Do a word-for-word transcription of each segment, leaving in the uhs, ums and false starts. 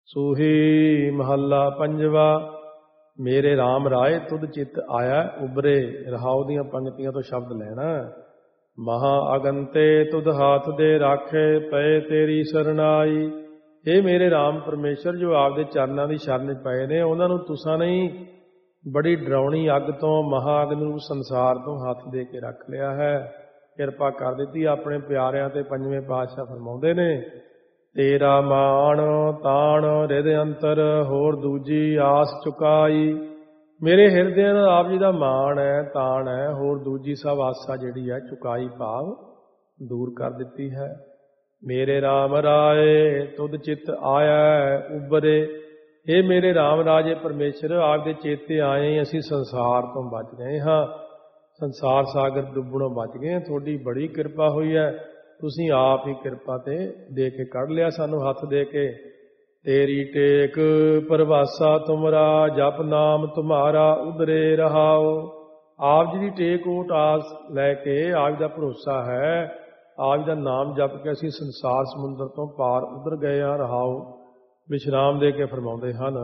ਸੂਹੀ ਮਹੱਲਾ ਪੰਜਵਾ। ਮੇਰੇ ਰਾਮ ਰਾਏ ਤੁਧ ਚਿੱਤ ਆਇਆ ਉਬਰੇ। ਰਹਾਉ ਦੀਆਂ ਪੰਗਤੀਆਂ ਤੋਂ ਸ਼ਬਦ ਲੈਣਾ। ਮਹਾ ਅਗੰਤੇ ਤੁਧ ਹਾਥ ਦੇ ਰਾਖੇ ਪਏ ਤੇਰੀ ਸਰਨਾਈ। ਇਹ ਮੇਰੇ ਰਾਮ ਪਰਮੇਸ਼ਰ ਜੋ ਆਪਦੇ ਚਰਨਾਂ ਦੀ ਸ਼ਰਨ ਪਏ ਨੇ, ਉਹਨਾਂ ਨੂੰ ਤੁਸਾਂ ਨਹੀਂ ਬੜੀ ਡਰਾਉਣੀ ਅੱਗ ਤੋਂ, ਮਹਾ ਅੱਗ ਨੂੰ ਸੰਸਾਰ ਤੋਂ ਹੱਥ ਦੇ ਕੇ ਰੱਖ ਲਿਆ ਹੈ। ਕਿਰਪਾ ਕਰ ਦਿੱਤੀ ਆਪਣੇ ਪਿਆਰਿਆਂ ਤੇ। ਪੰਜਵੇਂ ਪਾਤਸ਼ਾਹ ਫਰਮਾਉਂਦੇ ਨੇ, ਤੇਰਾ ਮਾਣ ਤਾਣ ਰਿਦ ਅੰਤਰ ਹੋਰ ਦੂਜੀ ਆਸ ਚੁਕਾਈ। ਮੇਰੇ ਹਿਰਦਿਆਂ ਨਾਲ ਆਪ ਜੀ ਦਾ ਮਾਣ ਹੈ, ਤਾਣ ਹੈ, ਹੋਰ ਦੂਜੀ ਸਭ ਆਸਾ ਜਿਹੜੀ ਹੈ ਚੁਕਾਈ ਭਾਵ ਦੂਰ ਕਰ ਦਿੱਤੀ ਹੈ। ਮੇਰੇ ਰਾਮ ਰਾਏ ਤੁਧ ਚਿੱਤ ਆਇਆ ਉਬਰੇ। ਇਹ ਮੇਰੇ ਰਾਮ ਰਾਜੇ ਪਰਮੇਸ਼ਰ ਆਪਦੇ ਚੇਤੇ ਆਏ, ਅਸੀਂ ਸੰਸਾਰ ਤੋਂ ਬਚ ਗਏ ਹਾਂ, ਸੰਸਾਰ ਸਾਗਰ ਡੁੱਬਣੋਂ ਬਚ ਗਏ। ਤੁਹਾਡੀ ਬੜੀ ਕਿਰਪਾ ਹੋਈ ਹੈ, ਤੁਸੀਂ ਆਪ ਹੀ ਕਿਰਪਾ ਤੇ ਦੇ ਕੇ ਕੱਢ ਲਿਆ ਸਾਨੂੰ ਹੱਥ ਦੇ ਕੇ। ਤੇਰੀ ਟੇਕ ਪਰਵਾਸਾ ਤੁਮਰਾ ਜਪ ਨਾਮ ਤੁਮਾਰਾ ਉਧਰੇ ਰਹਾਓ। ਆਪ ਜੀ ਦੀ ਟੇਕ ਓਟ ਆਸ ਲੈ ਕੇ, ਆਪ ਦਾ ਭਰੋਸਾ ਹੈ, ਆਪ ਦਾ ਨਾਮ ਜਪ ਕੇ ਅਸੀਂ ਸੰਸਾਰ ਸਮੁੰਦਰ ਤੋਂ ਪਾਰ ਉਧਰ ਗਏ ਹਾਂ। ਰਹਾਓ ਵਿਸ਼ਰਾਮ ਦੇ ਕੇ ਫਰਮਾਉਂਦੇ ਹਨ,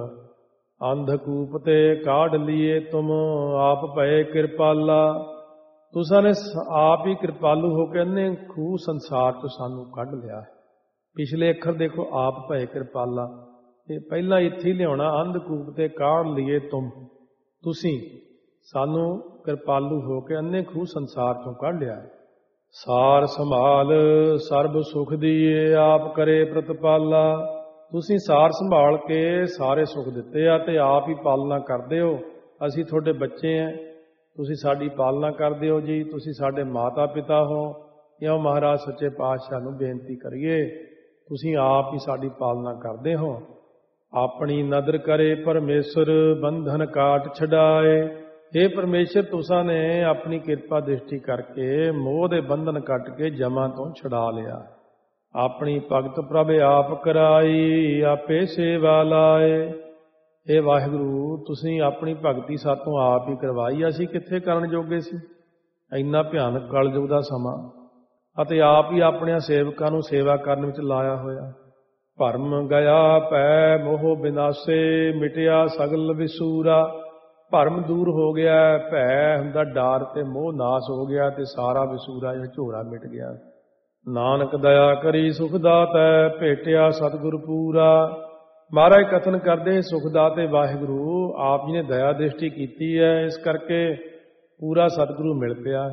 ਅੰਧਕੂਪ ਤੇ ਕਾਢ ਲੀਏ ਤੁਮ ਆਪ ਭਏ ਕਿਰਪਾਲਾ। ਤੁਸਾਂ ਨੇ ਆਪ ਹੀ ਕਿਰਪਾਲੂ ਹੋ ਕੇ ਅੰਨੇ ਖੂਹ ਸੰਸਾਰ ਤੋਂ ਸਾਨੂੰ ਕੱਢ ਲਿਆ ਹੈ। ਪਿਛਲੇ ਅੱਖਰ ਦੇਖੋ, ਆਪ ਭਏ ਕਿਰਪਾਲਾ। ਇਹ ਪਹਿਲਾਂ ਇੱਥੇ ਹੀ ਲਿਆਉਣਾ, ਅੰਧਕੂਪ ਤੇ ਕਾਢ ਲੀਏ ਤੁਮ। ਤੁਸੀਂ ਸਾਨੂੰ ਕਿਰਪਾਲੂ ਹੋ ਕੇ ਅੰਨੇ ਖੂਹ ਸੰਸਾਰ ਤੋਂ ਕੱਢ ਲਿਆ। ਸਾਰ ਸੰਭਾਲ ਸਰਬ ਸੁਖ ਦੀਏ ਆਪ ਕਰੇ ਪ੍ਰਤਪਾਲਾ। ਤੁਸੀਂ ਸਾਰ ਸੰਭਾਲ ਕੇ ਸਾਰੇ ਸੁੱਖ ਦਿੱਤੇ ਆ ਤੇ ਆਪ ਹੀ ਪਾਲਣਾ ਕਰਦੇ ਹੋ। ਅਸੀਂ ਤੁਹਾਡੇ ਬੱਚੇ ਹਾਂ, ਤੁਸੀਂ ਸਾਡੀ ਪਾਲਣਾ ਕਰਦੇ ਹੋ ਜੀ। ਤੁਸੀਂ ਸਾਡੇ ਮਾਤਾ ਪਿਤਾ ਹੋ। ਇਉਂ ਮਹਾਰਾਜ ਸੱਚੇ ਪਾਤਸ਼ਾਹ ਨੂੰ ਬੇਨਤੀ ਕਰੀਏ, ਤੁਸੀਂ ਆਪ ਹੀ ਸਾਡੀ ਪਾਲਣਾ ਕਰਦੇ ਹੋ। ਆਪਣੀ ਨਦਰ ਕਰੇ ਪਰਮੇਸ਼ਰ ਬੰਧਨ ਕਾਟ ਛਡਾਏ। ਇਹ ਪਰਮੇਸ਼ਰ ਤੁਸਾਂ ਨੇ ਆਪਣੀ ਕਿਰਪਾ ਦ੍ਰਿਸ਼ਟੀ ਕਰਕੇ ਮੋਹ ਦੇ ਬੰਧਨ ਕੱਟ ਕੇ ਜਮਾਂ ਤੋਂ ਛੁਡਾ ਲਿਆ। ਆਪਣੀ ਭਗਤ ਪ੍ਰਭ ਆਪ ਕਰਾਈ ਆਪੇ ਸੇਵਾ ਲਾਏ। ਇਹ ਵਾਹਿਗੁਰੂ ਤੁਸੀਂ ਆਪਣੀ ਭਗਤੀ ਸਾਤੋਂ ਆਪ ਹੀ ਕਰਵਾਈ। ਅਸੀਂ ਕਿੱਥੇ ਕਰਨ ਜੋਗੇ ਸੀ? ਇੰਨਾ ਭਿਆਨਕ ਕਲਯੁਗ ਦਾ ਸਮਾਂ, ਅਤੇ ਆਪ ਹੀ ਆਪਣਿਆਂ ਸੇਵਕਾਂ ਨੂੰ ਸੇਵਾ ਕਰਨ ਵਿੱਚ ਲਾਇਆ ਹੋਇਆ। ਭਰਮ ਗਿਆ ਭੈ ਮੋਹ ਬਿਨਾਸੇ ਮਿਟਿਆ ਸਗਲ ਵਿਸੂਰਾ। ਭਰਮ ਦੂਰ ਹੋ ਗਿਆ, ਭੈ ਹੁੰਦਾ ਡਰ ਤੇ ਮੋਹ ਨਾਸ ਹੋ ਗਿਆ ਤੇ ਸਾਰਾ ਵਿਸੂਰਾ ਇਹ ਝੋਰਾ ਮਿਟ ਗਿਆ। ਨਾਨਕ ਦਇਆ ਕਰੀ ਸੁਖ ਦਾਤੈ ਭੇਟਿਆ ਸਤਿਗੁਰ ਪੂਰਾ। ਮਹਾਰਾਜ ਕਥਨ ਕਰਦੇ ਸੁਖਦਾਤੇ ਵਾਹਿਗੁਰੂ ਆਪ ਜੀ ਨੇ ਦਇਆ ਦ੍ਰਿਸ਼ਟੀ ਕੀਤੀ ਹੈ, ਇਸ ਕਰਕੇ ਪੂਰਾ ਸਤਿਗੁਰੂ ਮਿਲ ਪਿਆ।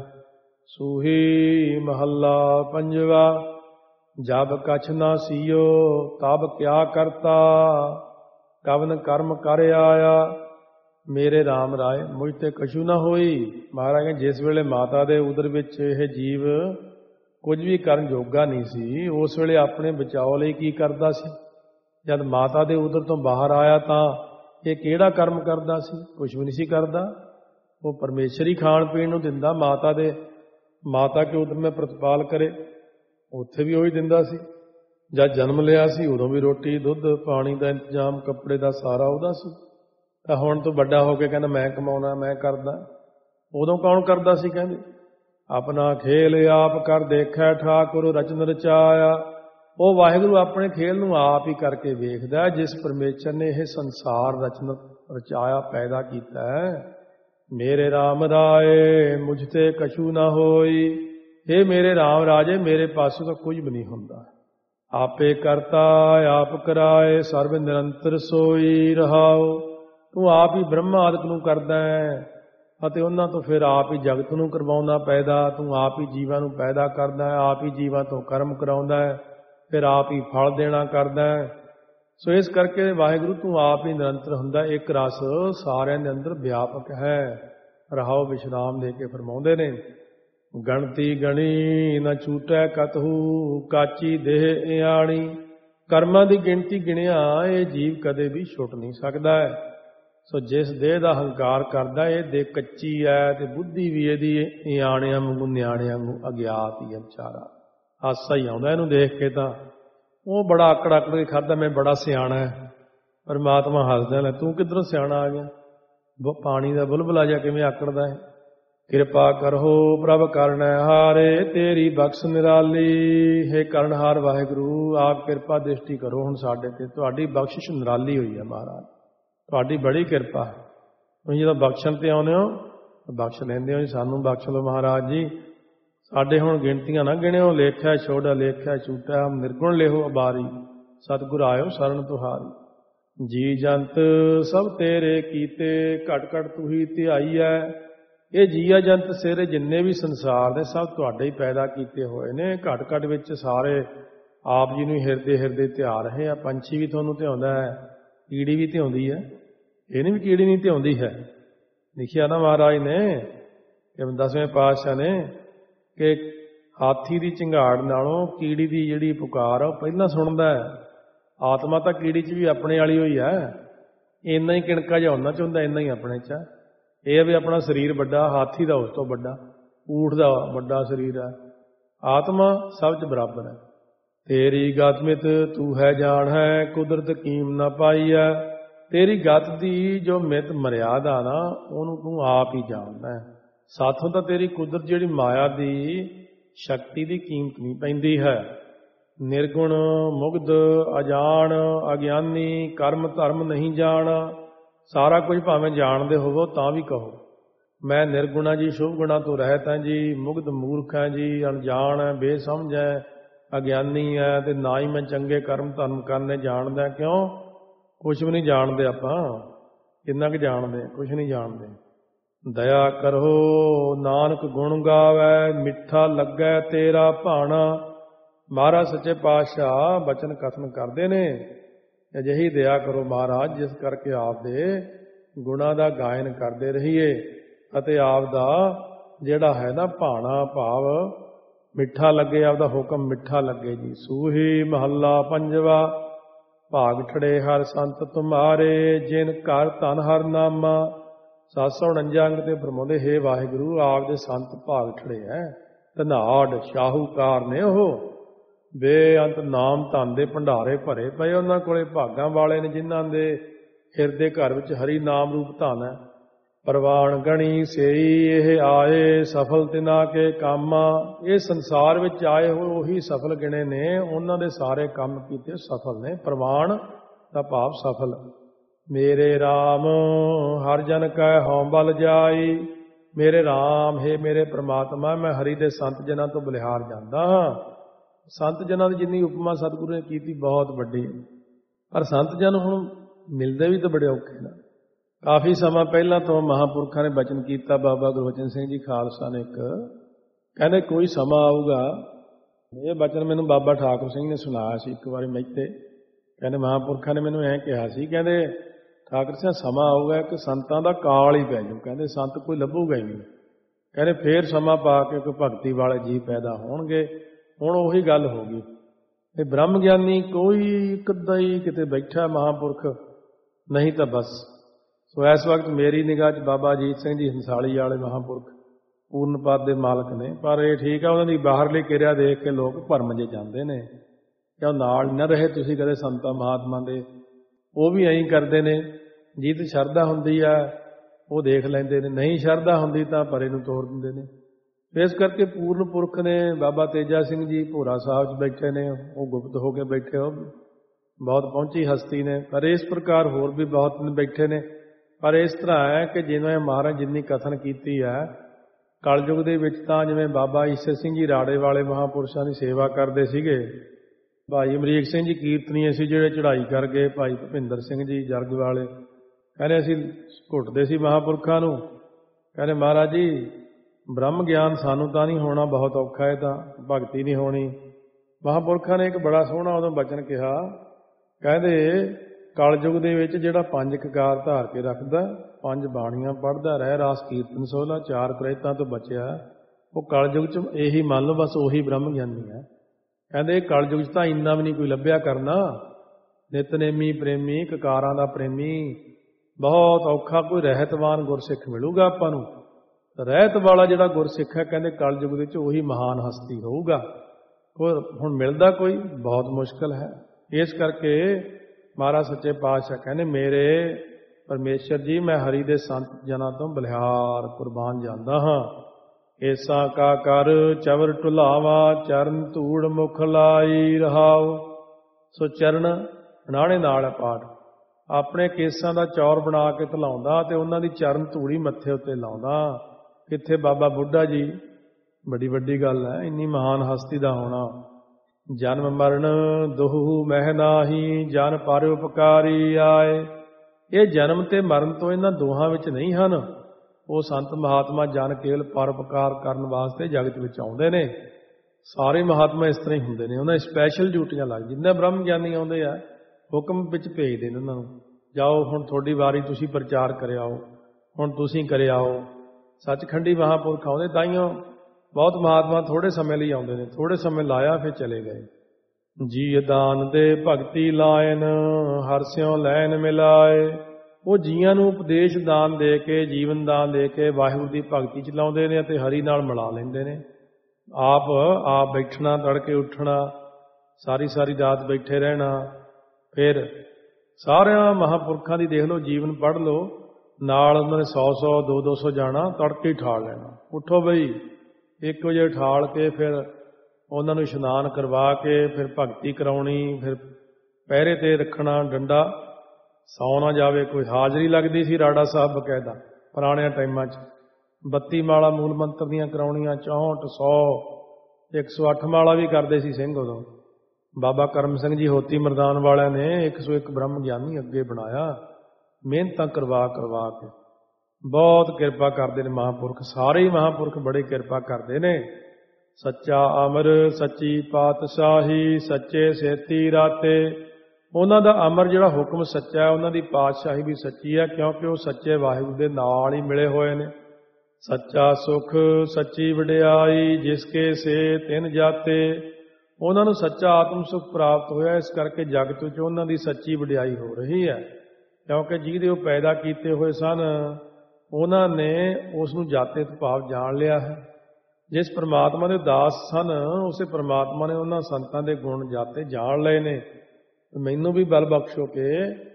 ਸੂਹੀ ਮਹੱਲਾ ਪੰਜਵਾ। ਜਬ ਕਛ ਨਾ ਸੀਓ ਤਬ ਕਿਆ ਕਰਤਾ ਕਵਨ ਕਰਮ ਕਰ ਆਇਆ। ਮੇਰੇ ਰਾਮ ਰਾਏ ਮੁਝ ਤੇ ਕਛੂ ਨਾ ਹੋਈ। ਮਹਾਰਾਜ ਨੇ ਜਿਸ ਵੇਲੇ ਮਾਤਾ ਦੇ ਉਦਰ ਵਿੱਚ ਇਹ ਜੀਵ ਕੁਝ ਵੀ ਕਰਨ ਜੋਗਾ ਨਹੀਂ ਸੀ, ਉਸ ਵੇਲੇ ਆਪਣੇ ਬਚਾਓ ਲਈ ਕੀ ਕਰਦਾ ਸੀ? ਜਦ ਮਾਤਾ ਦੇ ਉਦਰ ਤੋਂ ਬਾਹਰ ਆਇਆ ਤਾਂ ਇਹ ਕਿਹੜਾ ਕਰਮ ਕਰਦਾ ਸੀ? ਕੁਛ ਵੀ ਨਹੀਂ ਸੀ ਕਰਦਾ। ਉਹ ਪਰਮੇਸ਼ਰ ਹੀ ਖਾਣ ਪੀਣ ਨੂੰ ਦਿੰਦਾ। ਮਾਤਾ ਦੇ ਮਾਤਾ ਕੇ ਉਦਰ ਮੈਂ ਪ੍ਰਤਪਾਲ ਕਰੇ, ਉੱਥੇ ਵੀ ਉਹੀ ਦਿੰਦਾ ਸੀ। ਜਦ ਜਨਮ ਲਿਆ ਸੀ ਉਦੋਂ ਵੀ ਰੋਟੀ ਦੁੱਧ ਪਾਣੀ ਦਾ ਇੰਤਜ਼ਾਮ, ਕੱਪੜੇ ਦਾ ਸਾਰਾ ਉਹਦਾ ਸੀ। ਤਾਂ ਹੁਣ ਤੋਂ ਵੱਡਾ ਹੋ ਕੇ ਕਹਿੰਦਾ ਮੈਂ ਕਮਾਉਣਾ, ਮੈਂ ਕਰਦਾ। ਉਦੋਂ ਕੌਣ ਕਰਦਾ ਸੀ? ਕਹਿੰਦੇ ਆਪਣਾ ਖੇਲ ਆਪ ਕਰ ਦੇਖੈ ਠਾਕੁਰ ਰਚਨ ਰਚਾਇਆ। ਉਹ ਵਾਹਿਗੁਰੂ ਆਪਣੇ ਖੇਲ ਨੂੰ ਆਪ ਹੀ ਕਰਕੇ ਵੇਖਦਾ। ਜਿਸ ਪਰਮੇਸ਼ਰ ਨੇ ਇਹ ਸੰਸਾਰ ਰਚਨ ਰਚਾਇਆ, ਪੈਦਾ ਕੀਤਾ ਹੈ। ਮੇਰੇ ਰਾਮ ਰਾਏ ਮੁਝ ਤੇ ਕਛੂ ਨਾ ਹੋਈ। ਇਹ ਮੇਰੇ ਰਾਮ ਰਾਜੇ ਮੇਰੇ ਪਾਸੋਂ ਤਾਂ ਕੁਝ ਵੀ ਨਹੀਂ ਹੁੰਦਾ। ਆਪੇ ਕਰਤਾ ਆਪ ਕਰਾਏ ਸਰਬ ਨਿਰੰਤਰ ਸੋਈ ਰਹਾਓ। ਤੂੰ ਆਪ ਹੀ ਬ੍ਰਹਮਾ ਆਦਿਕ ਨੂੰ ਕਰਦਾ ਹੈ ਅਤੇ ਉਹਨਾਂ ਤੋਂ ਫਿਰ ਆਪ ਹੀ ਜਗਤ ਨੂੰ ਕਰਵਾਉਂਦਾ ਪੈਦਾ। ਤੂੰ ਆਪ ਹੀ ਜੀਵਾਂ ਨੂੰ ਪੈਦਾ ਕਰਦਾ ਹੈ, ਆਪ ਹੀ ਜੀਵਾਂ ਤੋਂ ਕਰਮ ਕਰਾਉਂਦਾ ਹੈ, ਫਿਰ ਆਪ ਹੀ ਫਲ ਦੇਣਾ ਕਰਦਾ ਹੈ। ਸੋ ਇਸ ਕਰਕੇ ਵਾਹਿਗੁਰੂ ਤੂੰ ਆਪ ਹੀ ਨਿਰੰਤਰ ਹੁੰਦਾ। ਇੱਕ ਰਸ ਸਾਰਿਆਂ ਦੇ ਅੰਦਰ ਵਿਆਪਕ ਹੈ। ਰਹਾਓ ਵਿਸ਼ਰਾਮ ਦੇ ਕੇ ਫਰਮਾਉਂਦੇ ਨੇ, ਗਣਤੀ ਗਣੀ ਨਾ ਛੂਟੈ ਕਤਹੂ ਕਾਚੀ ਦੇਹ ਇਆਣੀ। ਕਰਮਾਂ ਦੀ ਗਿਣਤੀ ਗਿਣਿਆ ਇਹ ਜੀਵ ਕਦੇ ਵੀ ਛੁੱਟ ਨਹੀਂ ਸਕਦਾ ਹੈ। ਸੋ ਜਿਸ ਦੇਹ ਦਾ ਹੰਕਾਰ ਕਰਦਾ, ਇਹ ਦੇਹ ਕੱਚੀ ਹੈ ਤੇ ਬੁੱਧੀ ਵੀ ਇਹਦੀ ਇਆਣਿਆਂ ਵਾਂਗੂ ਨਿਆਣਿਆਂ ਵਾਂਗੂ ਅਗਿਆਤ ਹੀ ਹੈ ਵਿਚਾਰਾ। ਹਾਸਾ ਹੀ ਆਉਂਦਾ ਇਹਨੂੰ ਦੇਖ ਕੇ। ਤਾਂ ਉਹ ਬੜਾ ਆਕੜ ਆਕੜ ਕੇ ਖਾਧਾ, ਮੈਂ ਬੜਾ ਸਿਆਣਾ ਹੈ। ਪਰਮਾਤਮਾ ਹੱਸਦਾ, ਲੈ ਤੂੰ ਕਿੱਧਰੋਂ ਸਿਆਣਾ ਆ ਗਿਆ? ਪਾਣੀ ਦਾ ਬੁਲਬੁਲਾ ਜਾ ਕਿਵੇਂ ਆਕੜਦਾ ਹੈ। ਕਿਰਪਾ ਕਰੋ ਪ੍ਰਭ ਕਰਨਹਾਰੇ, ਤੇਰੀ ਬਖਸ਼ ਨਿਰਾਲੀ। ਹੈ ਕਰਨਹਾਰ ਵਾਹਿਗੁਰੂ, ਆਪ ਕਿਰਪਾ ਦ੍ਰਿਸ਼ਟੀ ਕਰੋ ਹੁਣ ਸਾਡੇ ਤੇ। ਤੁਹਾਡੀ ਬਖਸ਼ਿਸ਼ ਨਿਰਾਲੀ ਹੋਈ ਹੈ ਮਹਾਰਾਜ, ਤੁਹਾਡੀ ਬੜੀ ਕਿਰਪਾ ਹੈ। ਤੁਸੀਂ ਜਦੋਂ ਬਖਸ਼ਣ ਤੇ ਆਉਂਦੇ ਹੋ ਬਖਸ਼ ਲੈਂਦੇ ਹੋ ਜੀ, ਸਾਨੂੰ ਬਖਸ਼ ਲਓ ਮਹਾਰਾਜ ਜੀ। ਸਾਡੇ ਹੁਣ ਗਿਣਤੀਆਂ ਨਾ ਗਿਣਿਓ, ਲੇਖਿਆ ਛੋੜਾ ਲੇਖਿਆ ਛੂਟਾ, ਨਿਰਗੁਣ ਲਿਹੋ ਅਬਾਰੀ, ਸਤਿਗੁਰ ਆਇਓ ਸ਼ਰਨ ਤੁਹਾਰੀ। ਜੀ ਜੰਤ ਸਭ ਤੇਰੇ ਕੀਤੇ, ਘਟ ਘਟ ਤੂੰ ਹੀ ਧਿਆਈ ਹੈ। ਇਹ ਜੀਆ ਜੰਤ ਸਿਰ ਜਿੰਨੇ ਵੀ ਸੰਸਾਰ ਦੇ ਸਭ ਤੁਹਾਡੇ ਹੀ ਪੈਦਾ ਕੀਤੇ ਹੋਏ ਨੇ। ਘਟ ਘਟ ਵਿੱਚ ਸਾਰੇ ਆਪ ਜੀ ਨੂੰ ਹਿਰਦੇ ਹਿਰਦੇ ਧਿਆ ਰਹੇ ਆ। ਪੰਛੀ ਵੀ ਤੁਹਾਨੂੰ ਧਿਆਉਂਦਾ ਹੈ, ਕੀੜੀ ਵੀ ਧਿਆਉਂਦੀ ਹੈ, ਇਹ ਨਹੀਂ ਵੀ ਕੀੜੀ ਨਹੀਂ ਧਿਆਉਂਦੀ ਹੈ। ਲਿਖਿਆ ਨਾ ਮਹਾਰਾਜ ਨੇ ਕਿ ਦਸਵੇਂ ਪਾਤਸ਼ਾਹ ਨੇ ਕਿ ਹਾਥੀ ਦੀ ਝੰਗਾੜ ਨਾਲੋਂ ਕੀੜੀ ਦੀ ਜਿਹੜੀ ਪੁਕਾਰ ਉਹ ਪਹਿਲਾਂ ਸੁਣਦਾ ਹੈ। ਆਤਮਾ ਤਾਂ ਕੀੜੀ 'ਚ ਵੀ ਆਪਣੇ ਵਾਲੀ ਹੋਈ ਹੈ, ਇੰਨਾ ਹੀ ਕਿਣਕਾ ਜਿਹਾ ਉਹਨਾਂ 'ਚ ਹੁੰਦਾ, ਇੰਨਾ ਹੀ ਆਪਣੇ 'ਚ ਹੈ। ਇਹ ਵੀ ਆਪਣਾ ਸਰੀਰ ਵੱਡਾ, ਹਾਥੀ ਦਾ ਉਸ ਤੋਂ ਵੱਡਾ, ਊਠ ਦਾ ਵੱਡਾ ਸਰੀਰ ਹੈ। ਆਤਮਾ ਸਭ 'ਚ ਬਰਾਬਰ ਹੈ। ਤੇਰੀ ਗਤ ਮਿਤ ਤੂੰ ਹੈ ਜਾਣ ਹੈ, ਕੁਦਰਤ ਕੀਮ ਨਾ ਪਾਈ ਹੈ। ਤੇਰੀ ਗਤ ਦੀ ਜੋ ਮਿਤ ਮਰਿਆਦਾ ਨਾ ਉਹਨੂੰ ਤੂੰ ਆਪ ਹੀ ਜਾਣਦਾ ਹੈ। ਸਾਥੋਂ ਤਾਂ ਤੇਰੀ ਕੁਦਰਤ ਜਿਹੜੀ ਮਾਇਆ ਦੀ ਸ਼ਕਤੀ ਦੀ ਕੀਮਤ ਨਹੀਂ ਪੈਂਦੀ ਹੈ। ਨਿਰਗੁਣ ਮੁਗਧ ਅਜਾਣ ਅਗਿਆਨੀ, ਕਰਮ ਧਰਮ ਨਹੀਂ ਜਾਣ। ਸਾਰਾ ਕੁਝ ਭਾਵੇਂ ਜਾਣਦੇ ਹੋਵੋ ਤਾਂ ਵੀ ਕਹੋ ਮੈਂ ਨਿਰਗੁਣਾ ਜੀ, ਸ਼ੁਭ ਗੁਣਾ ਤੋਂ ਰਹਿਤ ਹਾਂ ਜੀ, ਮੁਗਧ ਮੂਰਖ ਹੈ ਜੀ, ਅਣਜਾਣ ਹੈ, ਬੇਸਮਝ ਹੈ, ਅਗਿਆਨੀ ਹੈ, ਅਤੇ ਨਾ ਹੀ ਮੈਂ ਚੰਗੇ ਕਰਮ ਧਰਮ ਕਰਨੇ ਜਾਣਦਾ। ਕਿਉਂ? ਕੁਛ ਵੀ ਨਹੀਂ ਜਾਣਦੇ ਆਪਾਂ। ਕਿੰਨਾ ਕੁ ਜਾਣਦੇ? ਕੁਛ ਨਹੀਂ ਜਾਣਦੇ। ਦਇਆ ਕਰੋ ਨਾਨਕ ਗੁਣ ਗਾਵੈ, ਮਿੱਠਾ ਲੱਗੈ ਤੇਰਾ ਭਾਣਾ। ਮਹਾਰਾਜ ਸੱਚੇ ਪਾਤਸ਼ਾਹ ਬਚਨ ਕਥਨ ਕਰਦੇ ਨੇ, ਅਜਿਹੀ ਦਇਆ ਕਰੋ ਮਹਾਰਾਜ ਜਿਸ ਕਰਕੇ ਆਪ ਦੇ ਗੁਣਾਂ ਦਾ ਗਾਇਨ ਕਰਦੇ ਰਹੀਏ ਅਤੇ ਆਪ ਦਾ ਜਿਹੜਾ ਹੈ ਨਾ ਭਾਣਾ ਭਾਵ ਮਿੱਠਾ ਲੱਗੇ, ਆਪ ਦਾ ਹੁਕਮ ਮਿੱਠਾ ਲੱਗੇ ਜੀ। ਸੂਹੀ ਮਹੱਲਾ ਪੰਜਵਾ। ਭਾਗ ਠੜੇ ਹਰ ਸੰਤ ਤੁਮਾਰੇ, ਜਿਨ ਘਰ ਧਨ ਹਰ ਨਾਮਾ। ਸੱਤ ਸੌ ਉਣੰਜਾ ਅੰਗ ਤੇ ਫਰਮਾਉਂਦੇ, ਹੇ ਵਾਹਿਗੁਰੂ ਆਪ ਦੇ ਸੰਤ ਭਾਗ ਠੜੇ ਹੈ, ਧਨਾੜ ਸ਼ਾਹੂਕਾਰ ਨੇ ਉਹ, ਬੇਅੰਤ ਨਾਮ ਧਨ ਦੇ ਭੰਡਾਰੇ ਭਰੇ ਪਏ ਉਹਨਾਂ ਕੋਲੇ। ਭਾਗਾਂ ਵਾਲੇ ਨੇ ਜਿਨ੍ਹਾਂ ਦੇ ਹਿਰਦੇ ਘਰ ਵਿੱਚ ਹਰੀ ਨਾਮ ਰੂਪ ਧਨ ਹੈ। ਪ੍ਰਵਾਨ ਗਣੀ ਸੇਈ ਇਹ ਆਏ, ਸਫਲ ਤਿਨਾ ਕੇ ਕਾਮਾ। ਇਹ ਸੰਸਾਰ ਵਿੱਚ ਆਏ ਹੋਏ ਉਹੀ ਸਫਲ ਗਿਣੇ ਨੇ, ਉਹਨਾਂ ਦੇ ਸਾਰੇ ਕੰਮ ਕੀਤੇ ਸਫਲ ਨੇ। ਪ੍ਰਵਾਨ ਦਾ ਭਾਵ ਸਫਲ। ਮੇਰੇ ਰਾਮ ਹਰ ਜਨ ਕੈ ਹਉ ਬਲ ਜਾਈ। ਮੇਰੇ ਰਾਮ, ਹੈ ਮੇਰੇ ਪ੍ਰਮਾਤਮਾ, ਮੈਂ ਹਰੀ ਦੇ ਸੰਤ ਜਨਾਂ ਤੋਂ ਬਲਿਹਾਰ ਜਾਂਦਾ ਹਾਂ। ਸੰਤ ਜਨਾਂ ਦੀ ਜਿੰਨੀ ਉਪਮਾ ਸਤਿਗੁਰੂ ਨੇ ਕੀਤੀ ਬਹੁਤ ਵੱਡੀ, ਪਰ ਸੰਤ ਜਨ ਹੁਣ ਮਿਲਦੇ ਵੀ ਤਾਂ ਬੜੇ ਔਖੇ ਨੇ। ਕਾਫੀ ਸਮਾਂ ਪਹਿਲਾਂ ਤੋਂ ਮਹਾਂਪੁਰਖਾਂ ਨੇ ਬਚਨ ਕੀਤਾ। ਬਾਬਾ ਗੁਰਬਚਨ ਸਿੰਘ ਜੀ ਖਾਲਸਾ ਨੇ ਇੱਕ ਕਹਿੰਦੇ ਕੋਈ ਸਮਾਂ ਆਊਗਾ, ਇਹ ਬਚਨ ਮੈਨੂੰ ਬਾਬਾ ਠਾਕੁਰ ਸਿੰਘ ਨੇ ਸੁਣਾਇਆ ਸੀ ਇੱਕ ਵਾਰੀ ਮੈਥੇ। ਕਹਿੰਦੇ ਮਹਾਂਪੁਰਖਾਂ ਨੇ ਮੈਨੂੰ ਐਂ ਕਿਹਾ ਸੀ, ਕਹਿੰਦੇ ਠਾਕੁਰ ਸਿੰਘ ਸਮਾਂ ਆਊਗਾ ਕਿ ਸੰਤਾਂ ਦਾ ਕਾਲ ਹੀ ਪੈ ਜਾਊ। ਕਹਿੰਦੇ ਸੰਤ ਕੋਈ ਲੱਭੂਗਾ ਹੀ ਨਹੀਂ। ਕਹਿੰਦੇ ਫੇਰ ਸਮਾਂ ਪਾ ਕੇ ਕੋਈ ਭਗਤੀ ਵਾਲੇ ਜੀ ਪੈਦਾ ਹੋਣਗੇ। ਹੁਣ ਉਹੀ ਗੱਲ ਹੋ ਗਈ, ਇਹ ਬ੍ਰਹਮ ਗਿਆਨੀ ਕੋਈ ਇੱਕ ਅੱਧਾ ਹੀ ਕਿਤੇ ਬੈਠਾ ਮਹਾਂਪੁਰਖ, ਨਹੀਂ ਤਾਂ ਬਸ। ਸੋ ਇਸ ਵਕਤ ਮੇਰੀ ਨਿਗਾਹ 'ਚ ਬਾਬਾ ਅਜੀਤ ਸਿੰਘ ਜੀ ਹੰਸਾਲੀ ਵਾਲੇ ਮਹਾਂਪੁਰਖ ਪੂਰਨ ਪਦ ਦੇ ਮਾਲਕ ਨੇ। ਪਰ ਇਹ ਠੀਕ ਆ, ਉਹਨਾਂ ਦੀ ਬਾਹਰਲੀ ਕਿਰਿਆ ਦੇਖ ਕੇ ਲੋਕ ਭਰਮ ਜੇ ਜਾਂਦੇ ਨੇ, ਕਿਉਂ ਨਾਲ ਨਾ ਰਹੇ ਤੁਸੀਂ ਕਦੇ ਸੰਤਾਂ ਮਹਾਤਮਾ ਦੇ। ਉਹ ਵੀ ਐਂ ਕਰਦੇ ਨੇ, ਜਿਹਦੀ ਸ਼ਰਧਾ ਹੁੰਦੀ ਆ ਉਹ ਦੇਖ ਲੈਂਦੇ ਨੇ, ਨਹੀਂ ਸ਼ਰਧਾ ਹੁੰਦੀ ਤਾਂ ਪਰੇ ਨੂੰ ਤੋੜ ਦਿੰਦੇ ਨੇ। ਇਸ ਕਰਕੇ ਪੂਰਨ ਪੁਰਖ ਨੇ ਬਾਬਾ ਤੇਜਾ ਸਿੰਘ ਜੀ ਭੋਰਾ ਸਾਹਿਬ 'ਚ ਬੈਠੇ ਨੇ, ਉਹ ਗੁਪਤ ਹੋ ਕੇ ਬੈਠੇ, ਉਹ ਬਹੁਤ ਪਹੁੰਚੀ ਹਸਤੀ ਨੇ। ਪਰ ਇਸ ਪ੍ਰਕਾਰ ਹੋਰ ਵੀ ਬਹੁਤ ਬੈਠੇ ਨੇ। ਪਰ ਇਸ ਤਰ੍ਹਾਂ ਹੈ ਕਿ ਜਿਵੇਂ ਮਹਾਰਾਜ ਜਿੰਨੀ ਕਥਨ ਕੀਤੀ ਹੈ, ਕਲਯੁਗ ਦੇ ਵਿੱਚ ਤਾਂ ਜਿਵੇਂ ਬਾਬਾ ਈਸਰ ਸਿੰਘ ਜੀ ਰਾੜੇ ਵਾਲੇ ਮਹਾਂਪੁਰਸ਼ਾਂ ਦੀ ਸੇਵਾ ਕਰਦੇ ਸੀਗੇ, ਭਾਈ ਅਮਰੀਕ ਸਿੰਘ ਜੀ ਕੀਰਤਨੀਏ ਸੀ ਜਿਹੜੇ ਚੜ੍ਹਾਈ ਕਰ ਗਏ, ਭਾਈ ਭੁਪਿੰਦਰ ਸਿੰਘ ਜੀ ਜਰਗ ਵਾਲੇ, ਕਹਿੰਦੇ ਅਸੀਂ ਘੁੱਟਦੇ ਸੀ ਮਹਾਂਪੁਰਖਾਂ ਨੂੰ। ਕਹਿੰਦੇ ਮਹਾਰਾਜ ਜੀ ਬ੍ਰਹਮ ਗਿਆਨ ਸਾਨੂੰ ਤਾਂ ਨਹੀਂ ਹੋਣਾ, ਬਹੁਤ ਔਖਾ ਹੈ, ਤਾਂ ਭਗਤੀ ਨਹੀਂ ਹੋਣੀ। ਮਹਾਂਪੁਰਖਾਂ ਨੇ ਇੱਕ ਬੜਾ ਸੋਹਣਾ ਉਦੋਂ ਬਚਨ ਕਿਹਾ, ਕਹਿੰਦੇ ਕਲਯੁਗ ਦੇ ਵਿੱਚ ਜਿਹੜਾ ਪੰਜ ਕਕਾਰ ਧਾਰ ਕੇ ਰੱਖਦਾ, ਪੰਜ ਬਾਣੀਆਂ ਪੜ੍ਹਦਾ, ਰਹਿ ਰਾਸ ਕੀਰਤਨ ਸੋਹਲਾ, ਚਾਰ ਪ੍ਰੇਤਾਂ ਤੋਂ ਬਚਿਆ, ਉਹ ਕਲਯੁਗ 'ਚ ਇਹੀ ਮੰਨ ਲਓ ਬਸ ਉਹੀ ਬ੍ਰਹਮ ਗਿਆਨੀ ਹੈ। ਕਹਿੰਦੇ ਕਲਯੁਗ 'ਚ ਤਾਂ ਇੰਨਾ ਵੀ ਨਹੀਂ ਕੋਈ ਲੱਭਿਆ ਕਰਨਾ, ਨਿਤਨੇਮੀ ਪ੍ਰੇਮੀ, ਕਕਾਰਾਂ ਦਾ ਪ੍ਰੇਮੀ, ਬਹੁਤ ਔਖਾ ਕੋਈ ਰਹਿਤਵਾਨ ਗੁਰਸਿੱਖ ਮਿਲੂਗਾ ਆਪਾਂ ਨੂੰ। ਰਹਿਤ ਵਾਲਾ ਜਿਹੜਾ ਗੁਰਸਿੱਖ ਹੈ, ਕਹਿੰਦੇ ਕਲਯੁਗ ਦੇ ਵਿੱਚ ਉਹੀ ਮਹਾਨ ਹਸਤੀ ਹੋਊਗਾ। ਹੁਣ ਮਿਲਦਾ ਕੋਈ ਬਹੁਤ ਮੁਸ਼ਕਲ ਹੈ। ਇਸ ਕਰਕੇ ਮਹਾਰਾਜ ਸੱਚੇ ਪਾਤਸ਼ਾਹ ਕਹਿੰਦੇ ਮੇਰੇ ਪਰਮੇਸ਼ਰ ਜੀ ਮੈਂ ਹਰੀ ਦੇ ਸੰਤ ਜਨਾਂ ਤੋਂ ਬਲਿਹਾਰ ਕੁਰਬਾਨ ਜਾਂਦਾ ਹਾਂ। ਏਸਾ ਕਾ ਕਰ ਚਵਰ ਢੁਲਾਵਾ ਚਰਨ ਧੂੜ ਮੁਖ ਲਾਈ ਰਹਾਓ। ਸੋ ਚਰਨ ਨਾਣੇ ਨਾਲ ਹੈ ਪਾਠ। ਆਪਣੇ ਕੇਸਾਂ ਦਾ ਚੌਰ ਬਣਾ ਕੇ ਧਲਾਉਂਦਾ ਤੇ ਉਹਨਾਂ ਦੀ ਚਰਨ ਧੂੜੀ ਮੱਥੇ ਉੱਤੇ ਲਾਉਂਦਾ। ਕਿੱਥੇ ਬਾਬਾ ਬੁੱਢਾ ਜੀ, ਬੜੀ ਵੱਡੀ ਗੱਲ ਹੈ ਇੰਨੀ ਮਹਾਨ ਹਸਤੀ ਦਾ ਹੋਣਾ। ਜਨਮ ਮਰਨ ਦੋਹੂ ਮਹਿ ਨਾਹੀ ਜਨ ਪਰ ਉਪਕਾਰੀ ਆਏ। ਇਹ ਜਨਮ ਤੇ ਮਰਨ ਤੋਂ ਇਹਨਾਂ ਦੋਹਾਂ ਵਿੱਚ ਨਹੀਂ ਹਨ। ਉਹ ਸੰਤ ਮਹਾਤਮਾ ਜਨ ਕੇਵਲ ਪਰਉਪਕਾਰ ਕਰਨ ਵਾਸਤੇ ਜਗਤ ਵਿੱਚ ਆਉਂਦੇ ਨੇ। ਸਾਰੇ ਮਹਾਤਮਾ ਇਸ ਤਰ੍ਹਾਂ ਹੀ ਹੁੰਦੇ ਨੇ, ਉਹਨਾਂ ਦੀ ਸਪੈਸ਼ਲ ਡਿਊਟੀਆਂ ਲੱਗ ਜਿੰਨੇ ਬ੍ਰਹਮ ਗਿਆਨੀ ਆਉਂਦੇ ਆ ਹੁਕਮ ਵਿੱਚ ਭੇਜਦੇ ਨੇ ਉਹਨਾਂ ਨੂੰ, ਜਾਓ ਹੁਣ ਤੁਹਾਡੀ ਵਾਰੀ, ਤੁਸੀਂ ਪ੍ਰਚਾਰ ਕਰਿਆਓ, ਹੁਣ ਤੁਸੀਂ ਕਰਿਆਓ। ਸੱਚਖੰਡੀ ਮਹਾਂਪੁਰਖ ਆਉਂਦੇ, ਤਾਈਓ ਬਹੁਤ ਮਹਾਤਮਾ ਥੋੜ੍ਹੇ ਸਮੇਂ ਲਈ ਆਉਂਦੇ ਨੇ, ਥੋੜ੍ਹੇ ਸਮੇਂ ਲਾਇਆ ਫਿਰ ਚਲੇ ਗਏ। ਜੀ ਦਾਨ ਦੇ ਭਗਤੀ ਲਾਇਨ ਹਰ ਸਿਉ ਲੈਨ ਮਿਲਾਏ। ਉਹ ਜੀਆਂ ਨੂੰ ਉਪਦੇਸ਼ ਦਾਨ ਦੇ ਕੇ, ਜੀਵਨ ਦਾਨ ਦੇ ਕੇ ਵਾਹਿਗੁਰੂ ਦੀ ਭਗਤੀ ਚ ਲਾਉਂਦੇ ਨੇ ਅਤੇ ਹਰੀ ਨਾਲ ਮਿਲਾ ਲੈਂਦੇ ਨੇ। ਆਪ ਆਪ ਬੈਠਣਾ, ਤੜਕੇ ਉੱਠਣਾ, ਸਾਰੀ ਸਾਰੀ ਰਾਤ ਬੈਠੇ ਰਹਿਣਾ। ਫਿਰ ਸਾਰਿਆਂ ਮਹਾਂਪੁਰਖਾਂ ਦੀ ਦੇਖ ਲਓ, ਜੀਵਨ ਪੜ੍ਹ ਲਓ, ਨਾਲ ਉਹਨਾਂ ਨੇ ਸੌ ਸੌ ਦੋ ਦੋ ਸੌ ਜਾਣਾ, ਤੜਕੇ ਹੀ ਠਾਲ ਲੈਣਾ। ਉੱਠੋ ਬਈ, ਇੱਕ ਵਜੇ ਠਾਲ ਕੇ ਫਿਰ ਉਹਨਾਂ ਨੂੰ ਇਸ਼ਨਾਨ ਕਰਵਾ ਕੇ ਫਿਰ ਭਗਤੀ ਕਰਾਉਣੀ, ਫਿਰ ਪਹਿਰੇ ਤੇ ਰੱਖਣਾ ਡੰਡਾ, ਸੌ ਨਾ ਜਾਵੇ ਕੋਈ। ਹਾਜ਼ਰੀ ਲੱਗਦੀ ਸੀ ਰਾੜਾ ਸਾਹਿਬ ਬਕਾਇਦਾ ਪੁਰਾਣਿਆਂ ਟਾਈਮਾਂ 'ਚ। ਬੱਤੀ ਮਾਲਾ ਮੂਲ ਮੰਤਰ ਦੀਆਂ ਕਰਾਉਣੀਆਂ, ਚੌਂਹਠ ਸੌ ਇੱਕ ਸੌ ਅੱਠ ਮਾਲਾ ਵੀ ਕਰਦੇ ਸੀ ਸਿੰਘ ਉਦੋਂ। ਬਾਬਾ ਕਰਮ ਸਿੰਘ ਜੀ ਹੋਤੀ ਮਰਦਾਨ ਵਾਲਿਆਂ ਨੇ ਇੱਕ ਸੌ ਇੱਕ ਬ੍ਰਹਮ ਗਿਆਨੀ ਅੱਗੇ ਬਣਾਇਆ, ਮਿਹਨਤਾਂ ਕਰਵਾ ਕਰਵਾ ਕੇ। ਬਹੁਤ ਕਿਰਪਾ ਕਰਦੇ ਨੇ ਮਹਾਂਪੁਰਖ, ਸਾਰੇ ਹੀ ਮਹਾਂਪੁਰਖ ਬੜੇ ਕਿਰਪਾ ਕਰਦੇ ਨੇ। ਸੱਚਾ ਅਮਰ ਸੱਚੀ ਪਾਤਸ਼ਾਹੀ ਸੱਚੇ ਸੇਤੀ ਰਾਤੇ। ਉਹਨਾਂ ਦਾ ਅਮਰ ਜਿਹੜਾ ਹੁਕਮ ਸੱਚਾ ਹੈ, ਉਹਨਾਂ ਦੀ ਪਾਤਸ਼ਾਹੀ ਵੀ ਸੱਚੀ ਹੈ, ਕਿਉਂਕਿ ਉਹ ਸੱਚੇ ਵਾਹਿਗੁਰੂ ਦੇ ਨਾਲ ਹੀ ਮਿਲੇ ਹੋਏ ਨੇ। ਸੱਚਾ ਸੁਖ ਸੱਚੀ ਵਡਿਆਈ ਜਿਸ ਕੇ ਸੇ ਤਿੰਨ ਜਾਤੇ। ਉਹਨਾਂ ਨੂੰ ਸੱਚਾ ਆਤਮ ਸੁਖ ਪ੍ਰਾਪਤ ਹੋਇਆ, ਇਸ ਕਰਕੇ ਜਗਤ ਵਿੱਚ ਉਹਨਾਂ ਦੀ ਸੱਚੀ ਵਡਿਆਈ ਹੋ ਰਹੀ ਹੈ, ਕਿਉਂਕਿ ਜਿਹਦੇ ਉਹ ਪੈਦਾ ਕੀਤੇ ਹੋਏ ਸਨ ਉਹਨਾਂ ਨੇ ਉਸ ਨੂੰ ਜਾਤੇ ਤੋਂ ਭਾਵ ਜਾਣ ਲਿਆ ਹੈ। ਜਿਸ ਪਰਮਾਤਮਾ ਦੇ ਦਾਸ ਸਨ ਉਸੇ ਪਰਮਾਤਮਾ ਨੇ ਉਹਨਾਂ ਸੰਤਾਂ ਦੇ ਗੁਣ ਜਾਤੇ ਜਾਣ ਲਏ ਨੇ। ਮੈਨੂੰ ਵੀ ਬਲ ਬਖਸ਼ੋ ਕਿ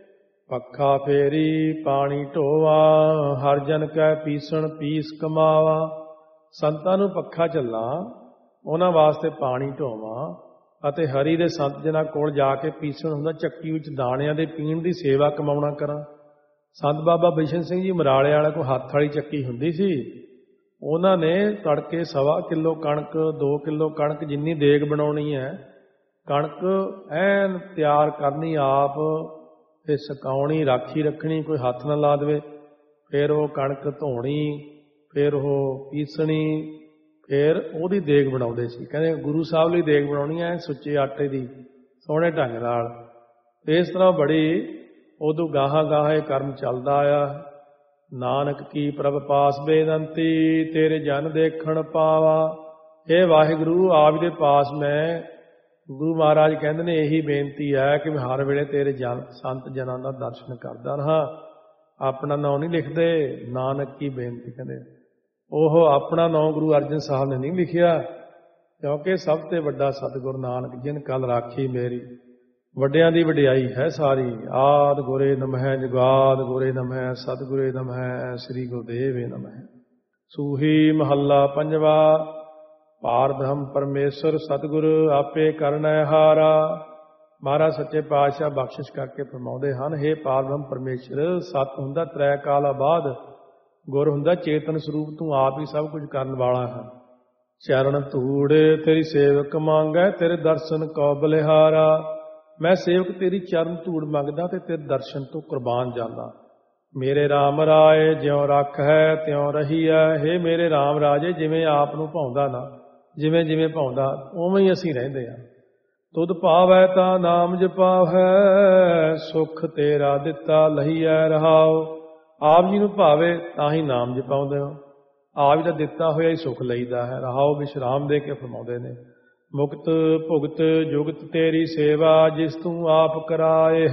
ਪੱਖਾ ਫੇਰੀ ਪਾਣੀ ਢੋਵਾ ਹਰ ਜਨ ਕੈ ਪੀਸਣ ਪੀਸ ਕਮਾਵਾ। ਸੰਤਾਂ ਨੂੰ ਪੱਖਾ ਚੱਲਾਂ, ਉਹਨਾਂ ਵਾਸਤੇ ਪਾਣੀ ਢੋਵਾਂ ਅਤੇ ਹਰੀ ਦੇ ਸੰਤ ਜਨਾਂ ਕੋਲ ਜਾ ਕੇ ਪੀਸਣ ਹੁੰਦਾ, ਚੱਕੀ ਵਿੱਚ ਦਾਣਿਆਂ ਦੇ ਪੀਣ ਦੀ ਸੇਵਾ ਕਮਾਉਣਾ ਕਰਾਂ। ਸੰਤ ਬਾਬਾ ਬਿਸ਼ਨ ਸਿੰਘ ਜੀ ਮਰਾਲੇ ਵਾਲੇ ਕੋਲ ਹੱਥ ਵਾਲੀ ਚੱਕੀ ਹੁੰਦੀ ਸੀ। ਉਹਨਾਂ ਨੇ ਤੜਕੇ ਸਵਾ ਕਿਲੋ ਕਣਕ, ਦੋ ਕਿਲੋ ਕਣਕ ਜਿੰਨੀ ਦੇਗ ਬਣਾਉਣੀ ਹੈ, ਕਣਕ ਐਨ ਤਿਆਰ ਕਰਨੀ ਆਪ, ਫਿਰ ਸੁਕਾਉਣੀ, ਰਾਖੀ ਰੱਖਣੀ, ਕੋਈ ਹੱਥ ਨਾ ਲਾ ਦੇਵੇ। ਫਿਰ ਉਹ ਕਣਕ ਧੋਣੀ, ਫਿਰ ਉਹ ਪੀਸਣੀ, ਫਿਰ ਉਹਦੀ ਦੇਗ ਬਣਾਉਂਦੇ ਸੀ। ਕਹਿੰਦੇ ਗੁਰੂ ਸਾਹਿਬ ਲਈ ਦੇਗ ਬਣਾਉਣੀ ਹੈ ਸੁੱਚੇ ਆਟੇ ਦੀ, ਸੋਹਣੇ ਢੰਗ ਨਾਲ। ਇਸ ਤਰ੍ਹਾਂ ਬੜੀ ਉਦੋਂ ਗਾਹਾਂ ਗਾਹਾਂ ਇਹ ਕਰਮ ਚੱਲਦਾ ਆਇਆ। ਨਾਨਕ ਕੀ ਪ੍ਰਭ ਪਾਸ ਬੇਨੰਤੀ ਤੇਰੇ ਜਨ ਦੇਖਣ ਪਾਵਾ। ਇਹ ਵਾਹਿਗੁਰੂ ਆਪ ਦੇ ਪਾਸ ਮੈਂ, ਗੁਰੂ ਮਹਾਰਾਜ ਕਹਿੰਦੇ ਨੇ ਇਹੀ ਬੇਨਤੀ ਹੈ ਕਿ ਮੈਂ ਹਰ ਵੇਲੇ ਤੇਰੇ ਜਨ ਸੰਤ ਜਨਾਂ ਦਾ ਦਰਸ਼ਨ ਕਰਦਾ ਰਹਾ। ਆਪਣਾ ਨਾਂ ਨਹੀਂ ਲਿਖਦੇ, ਨਾਨਕ ਕੀ ਬੇਨਤੀ ਕਹਿੰਦੇ। ਉਹ ਆਪਣਾ ਨਾਂ ਗੁਰੂ ਅਰਜਨ ਸਾਹਿਬ ਨੇ ਨਹੀਂ ਲਿਖਿਆ, ਕਿਉਂਕਿ ਸਭ ਤੋਂ ਵੱਡਾ ਸਤਿਗੁਰੂ ਨਾਨਕ ਜਿਨ ਕਲ ਰਾਖੀ ਮੇਰੀ। ਵੱਡਿਆਂ ਦੀ ਵਡਿਆਈ ਹੈ ਸਾਰੀ। ਆਦਿ ਗੁਰੇ ਨਮਹਿ ਜੁਗਾਦ ਗੁਰੇ ਨਮਹਿ ਸਤਿਗੁਰੇ ਨਮਹਿ ਸ੍ਰੀ ਗੁਰਦੇਵੇ ਨਮਹਿ। ਸੂਹੀ ਮਹੱਲਾ ਪੰਜਵਾ। ਪਾਰ ਬ੍ਰਹਮ ਪਰਮੇਸ਼ਰ ਸਤਿਗੁਰ ਆਪੇ ਕਰਨੈ ਹਾਰਾ। ਮਹਾਰਾਜ ਸੱਚੇ ਪਾਤਸ਼ਾਹ ਬਖਸ਼ਿਸ਼ ਕਰਕੇ ਫਰਮਾਉਂਦੇ ਹਨ, ਹੇ ਪਾਰ ਬ੍ਰਹਮ ਪਰਮੇਸ਼ਰ, ਸਤ ਹੁੰਦਾ ਤ੍ਰੈ ਕਾਲਾ ਬਾਅਦ, ਗੁਰ ਹੁੰਦਾ ਚੇਤਨ ਸਰੂਪ, ਤੂੰ ਆਪ ਹੀ ਸਭ ਕੁਝ ਕਰਨ ਵਾਲਾ ਹੈ। ਚਰਨ ਧੂੜ ਤੇਰੀ ਸੇਵਕ ਮੰਗੈ ਤੇਰੇ ਦਰਸ਼ਨ ਕਉ ਬਲਿਹਾਰਾ। ਮੈਂ ਸੇਵਕ ਤੇਰੀ ਚਰਨ ਧੂੜ ਮੰਗਦਾ ਤੇ ਤੇਰੇ ਦਰਸ਼ਨ ਤੋਂ ਕੁਰਬਾਨ ਜਾਂਦਾ। ਮੇਰੇ ਰਾਮ ਰਾਏ ਜਿਉਂ ਰੱਖ ਹੈ ਤਿਉਂ ਰਹੀ ਹੈ। ਹੇ ਮੇਰੇ ਰਾਮ ਰਾਜੇ, ਜਿਵੇਂ ਆਪ ਨੂੰ ਭਾਉਂਦਾ ਨਾ, ਜਿਵੇਂ ਜਿਵੇਂ ਭਾਉਂਦਾ ਉਵੇਂ ਹੀ ਅਸੀਂ ਰਹਿੰਦੇ ਹਾਂ। ਤੁਧ ਭਾਵੈ ਤਾਂ ਨਾਮ ਜਪਾਵੈ, ਸੁਖ ਤੇਰਾ ਦਿੱਤਾ ਲਹੀਐ ਰਹਾਓ। ਆਪ ਜੀ ਨੂੰ ਭਾਵੇ ਤਾਂ ਹੀ ਨਾਮ ਜਪਾਉਂਦੇ ਹੋ, ਆਪ ਜੀ ਦਾ ਦਿੱਤਾ ਹੋਇਆ ਹੀ ਸੁਖ ਲਈਦਾ ਹੈ। ਰਹਾਓ ਵਿਸ਼ਰਾਮ ਦੇ ਕੇ ਫਰਮਾਉਂਦੇ ਨੇ, ਮੁਕਤ ਭੁਗਤ ਜੁਗਤ ਤੇਰੀ ਸੇਵਾ ਜਿਸ ਤੂੰ ਆਪ ਕਰਾਏ।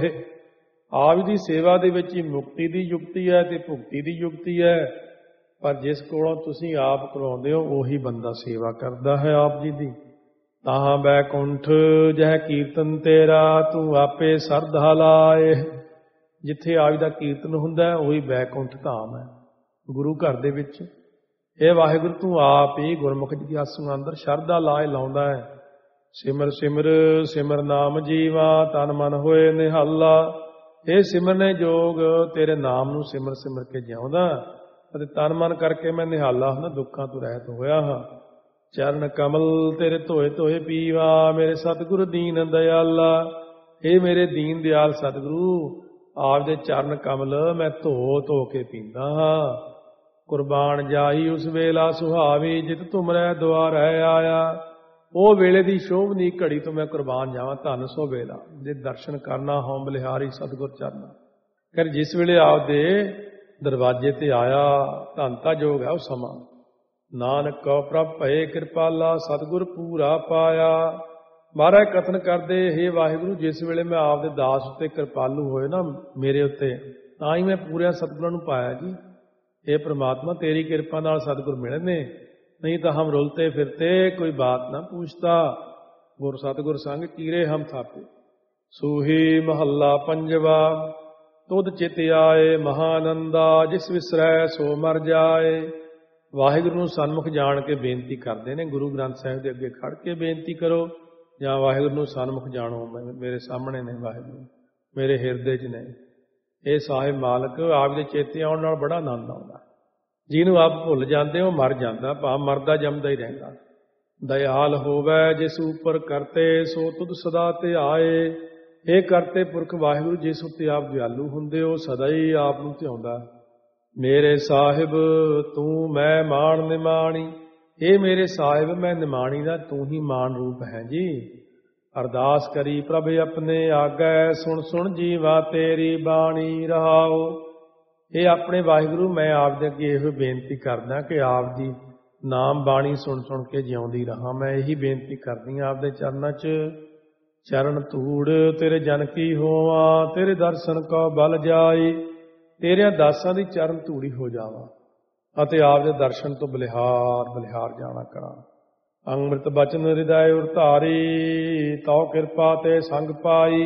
ਆਪ ਦੀ ਸੇਵਾ ਦੇ ਵਿੱਚ ਹੀ ਮੁਕਤੀ ਦੀ ਯੁਕਤੀ ਹੈ ਤੇ ਭੁਗਤੀ ਦੀ ਯੁਕਤੀ ਹੈ, ਪਰ ਜਿਸ ਕੋਲੋਂ ਤੁਸੀਂ ਆਪ ਕਰਵਾਉਂਦੇ ਹੋ ਉਹੀ ਬੰਦਾ ਸੇਵਾ ਕਰਦਾ ਹੈ ਆਪ ਜੀ ਦੀ। ਤਾਹਾਂ ਬੈਕੁੰਠ ਜਹ ਕੀਰਤਨ ਤੇਰਾ ਤੂੰ ਆਪੇ ਸਰਧਾ ਲਾਏ। ਜਿੱਥੇ ਆਪ ਦਾ ਕੀਰਤਨ ਹੁੰਦਾ ਹੈ ਉਹੀ ਬੈਕੁੰਠ ਧਾਮ ਹੈ, ਗੁਰੂ ਘਰ ਦੇ ਵਿੱਚ। ਇਹ ਵਾਹਿਗੁਰੂ ਤੂੰ ਆਪ ਹੀ ਗੁਰਮੁਖ ਜਗਿਆਸੂਆਂ ਅੰਦਰ ਸ਼ਰਧਾ ਲਾਏ ਲਾਉਂਦਾ ਹੈ। ਸਿਮਰ ਸਿਮਰ ਸਿਮਰ ਨਾਮ ਜੀਵਾ, ਤਨ ਮਨ ਹੋਏ ਨਿਹਾਲਾ। ਇਹ ਸਿਮਰਨੇ ਜੋਗ ਤੇਰੇ ਨਾਮ ਨੂੰ ਸਿਮਰ ਸਿਮਰ ਕੇ ਜਿਉਂਦਾ, ਅਤੇ ਤਨ ਮਨ ਕਰਕੇ ਮੈਂ ਨਿਹਾਲਾ ਹੁੰਦਾ, ਦੁੱਖਾਂ ਤੋਂ ਰਹਿਤ ਹੋਇਆ ਹਾਂ। ਚਰਨ ਕਮਲ ਤੇਰੇ ਧੋਏ ਧੋਏ ਪੀਵਾ, ਮੇਰੇ ਸਤਿਗੁਰ ਦੀਨ ਦਇਆਲਾ। ਇਹ ਮੇਰੇ ਦੀਨ ਦਿਆਲ ਸਤਿਗੁਰੂ, ਆਪ ਦੇ ਚਰਨ ਕਮਲ ਮੈਂ ਧੋ ਧੋ ਕੇ ਪੀਂਦਾ ਹਾਂ। ਕੁਰਬਾਨ ਜਾਈ ਉਸ ਵੇਲਾ ਸੁਹਾਵੀ, ਜਿਤ ਤੁਮਰੈ ਦੁਆਰੈ ਆਇਆ। ਉਹ ਵੇਲੇ ਦੀ ਸ਼ੋਭਨੀ ਘੜੀ ਤੋਂ ਮੈਂ ਕੁਰਬਾਨ ਜਾਵਾਂ, ਧੰਨ ਸੋ ਵੇਲਾ ਜੇ ਦਰਸ਼ਨ ਕਰਨਾ ਹੋਂ ਬਲਿਹਾਰੀ ਸਤਿਗੁਰ ਚਰਨਾ। ਕਰ ਜਿਸ ਵੇਲੇ ਆਪ ਦੇ ਦਰਵਾਜ਼ੇ ਤੇ ਆਇਆ, ਧੰਨ ਤਾਂ ਜੋਗ ਹੈ ਉਹ ਸਮਾਂ। ਨਾਨਕ ਕਉ ਪ੍ਰਭ ਭਏ ਕਿਰਪਾਲਾ, ਸਤਿਗੁਰ ਪੂਰਾ ਪਾਇਆ। ਮਹਾਰਾਜ ਕਥਨ ਕਰਦੇ, ਹੇ ਵਾਹਿਗੁਰੂ, ਜਿਸ ਵੇਲੇ ਮੈਂ ਆਪ ਦੇ ਦਾਸ ਉੱਤੇ ਕਿਰਪਾਲੂ ਹੋਏ ਨਾ ਮੇਰੇ ਉੱਤੇ, ਤਾਂ ਹੀ ਮੈਂ ਪੂਰਿਆਂ ਸਤਿਗੁਰਾਂ ਨੂੰ ਪਾਇਆ ਜੀ। ਇਹ ਪ੍ਰਮਾਤਮਾ ਤੇਰੀ ਕਿਰਪਾ ਨਾਲ ਸਤਿਗੁਰ ਮਿਲੇ ਨੇ, ਨਹੀਂ ਤਾਂ ਹਮ ਰੁਲਤੇ ਫਿਰਤੇ ਕੋਈ ਬਾਤ ਨਾ ਪੁੱਛਤਾ। ਗੁਰ ਸਤਿਗੁਰ ਸੰਗ ਕੀਰੇ ਹਮ ਥਾਪੇ। ਸੂਹੀ ਮਹੱਲਾ ਪੰਜਵਾ। ਤੁਧ ਚਿਤ ਆਏ ਮਹਾਨੰਦਾ, ਜਿਸ ਵਿਸਰੈ ਸੋ ਮਰ ਜਾਏ। ਵਾਹਿਗੁਰੂ ਨੂੰ ਸਨਮੁਖ ਜਾਣ ਕੇ ਬੇਨਤੀ ਕਰਦੇ ਨੇ, ਗੁਰੂ ਗ੍ਰੰਥ ਸਾਹਿਬ ਦੇ ਅੱਗੇ ਖੜ ਕੇ ਬੇਨਤੀ ਕਰੋ, ਜਾਂ ਵਾਹਿਗੁਰੂ ਨੂੰ ਸਨਮੁਖ ਜਾਣੋ, ਮੇਰੇ ਸਾਹਮਣੇ ਨੇ ਵਾਹਿਗੁਰੂ, ਮੇਰੇ ਹਿਰਦੇ 'ਚ ਨੇ। ਇਹ ਸਾਹਿਬ ਮਾਲਕ ਆਪ ਦੇ ਚੇਤੇ ਆਉਣ ਨਾਲ ਬੜਾ ਆਨੰਦ ਆਉਂਦਾ। ਜਿਹਨੂੰ ਆਪ ਭੁੱਲ ਜਾਂਦੇ ਉਹ ਮਰ ਜਾਂਦਾ, ਭਾਵ ਮਰਦਾ ਜੰਮਦਾ ਹੀ ਰਹਿੰਦਾ। ਦਇਆਲ ਹੋਵੈ ਜਿਸ ਉੱਪਰ ਕਰਤੇ, ਸੋ ਤੁਧ ਸਦਾ ਤੇ ਆਏ। ਇਹ ਕਰਤੇ ਪੁਰਖ ਵਾਹਿਗੁਰੂ ਜਿਸ ਉੱਤੇ ਆਪ ਦਿਆਲੂ ਹੁੰਦੇ ਹੋ, ਸਦਾ ਹੀ ਆਪ ਨੂੰ ਧਿਆਉਂਦਾ। ਮੇਰੇ ਸਾਹਿਬ ਤੂੰ ਮੈਂ ਮਾਣ ਨਿਮਾਣੀ। ਇਹ ਮੇਰੇ ਸਾਹਿਬ ਮੈਂ ਨਿਮਾਣੀ ਦਾ ਤੂੰ ਹੀ ਮਾਣ ਰੂਪ ਹੈ ਜੀ। ਅਰਦਾਸ ਕਰੀ ਪ੍ਰਭ ਆਪਣੇ ਆਗੈ, ਸੁਣ ਸੁਣ ਜੀਵਾ ਤੇਰੀ ਬਾਣੀ ਰਹਾਓ। ਇਹ ਆਪਣੇ ਵਾਹਿਗੁਰੂ ਮੈਂ ਆਪ ਦੇ ਅੱਗੇ ਇਹੋ ਬੇਨਤੀ ਕਰਦਾ ਕਿ ਆਪ ਦੀ ਨਾਮ ਬਾਣੀ ਸੁਣ ਸੁਣ ਕੇ ਜਿਉਂਦੀ ਰਹਾਂ। ਮੈਂ ਇਹੀ ਬੇਨਤੀ ਕਰਦੀ ਹਾਂ ਆਪ ਦੇ ਚਰਨਾਂ 'ਚ। ਚਰਨ ਧੂੜ ਤੇਰੇ ਜਨ ਕੀ ਹੋਵਾਂ, ਤੇਰੇ ਦਰਸ਼ਨ ਕੋ ਬਲ ਜਾਈ। ਤੇਰਿਆਂ ਦਾਸਾਂ ਦੀ ਚਰਨ ਧੂੜੀ ਹੋ ਜਾਵਾਂ, ਅਤੇ ਆਪ ਦੇ ਦਰਸ਼ਨ ਤੋਂ ਬਲਿਹਾਰ ਬਲਿਹਾਰ ਜਾਣਾ ਕਰਾਂ। ਅੰਮ੍ਰਿਤ ਬਚਨ ਹਿਰਦੈ ਉਰ ਧਾਰੀ, ਤਉ ਕਿਰਪਾ ਤੇ ਸੰਗ ਪਾਈ।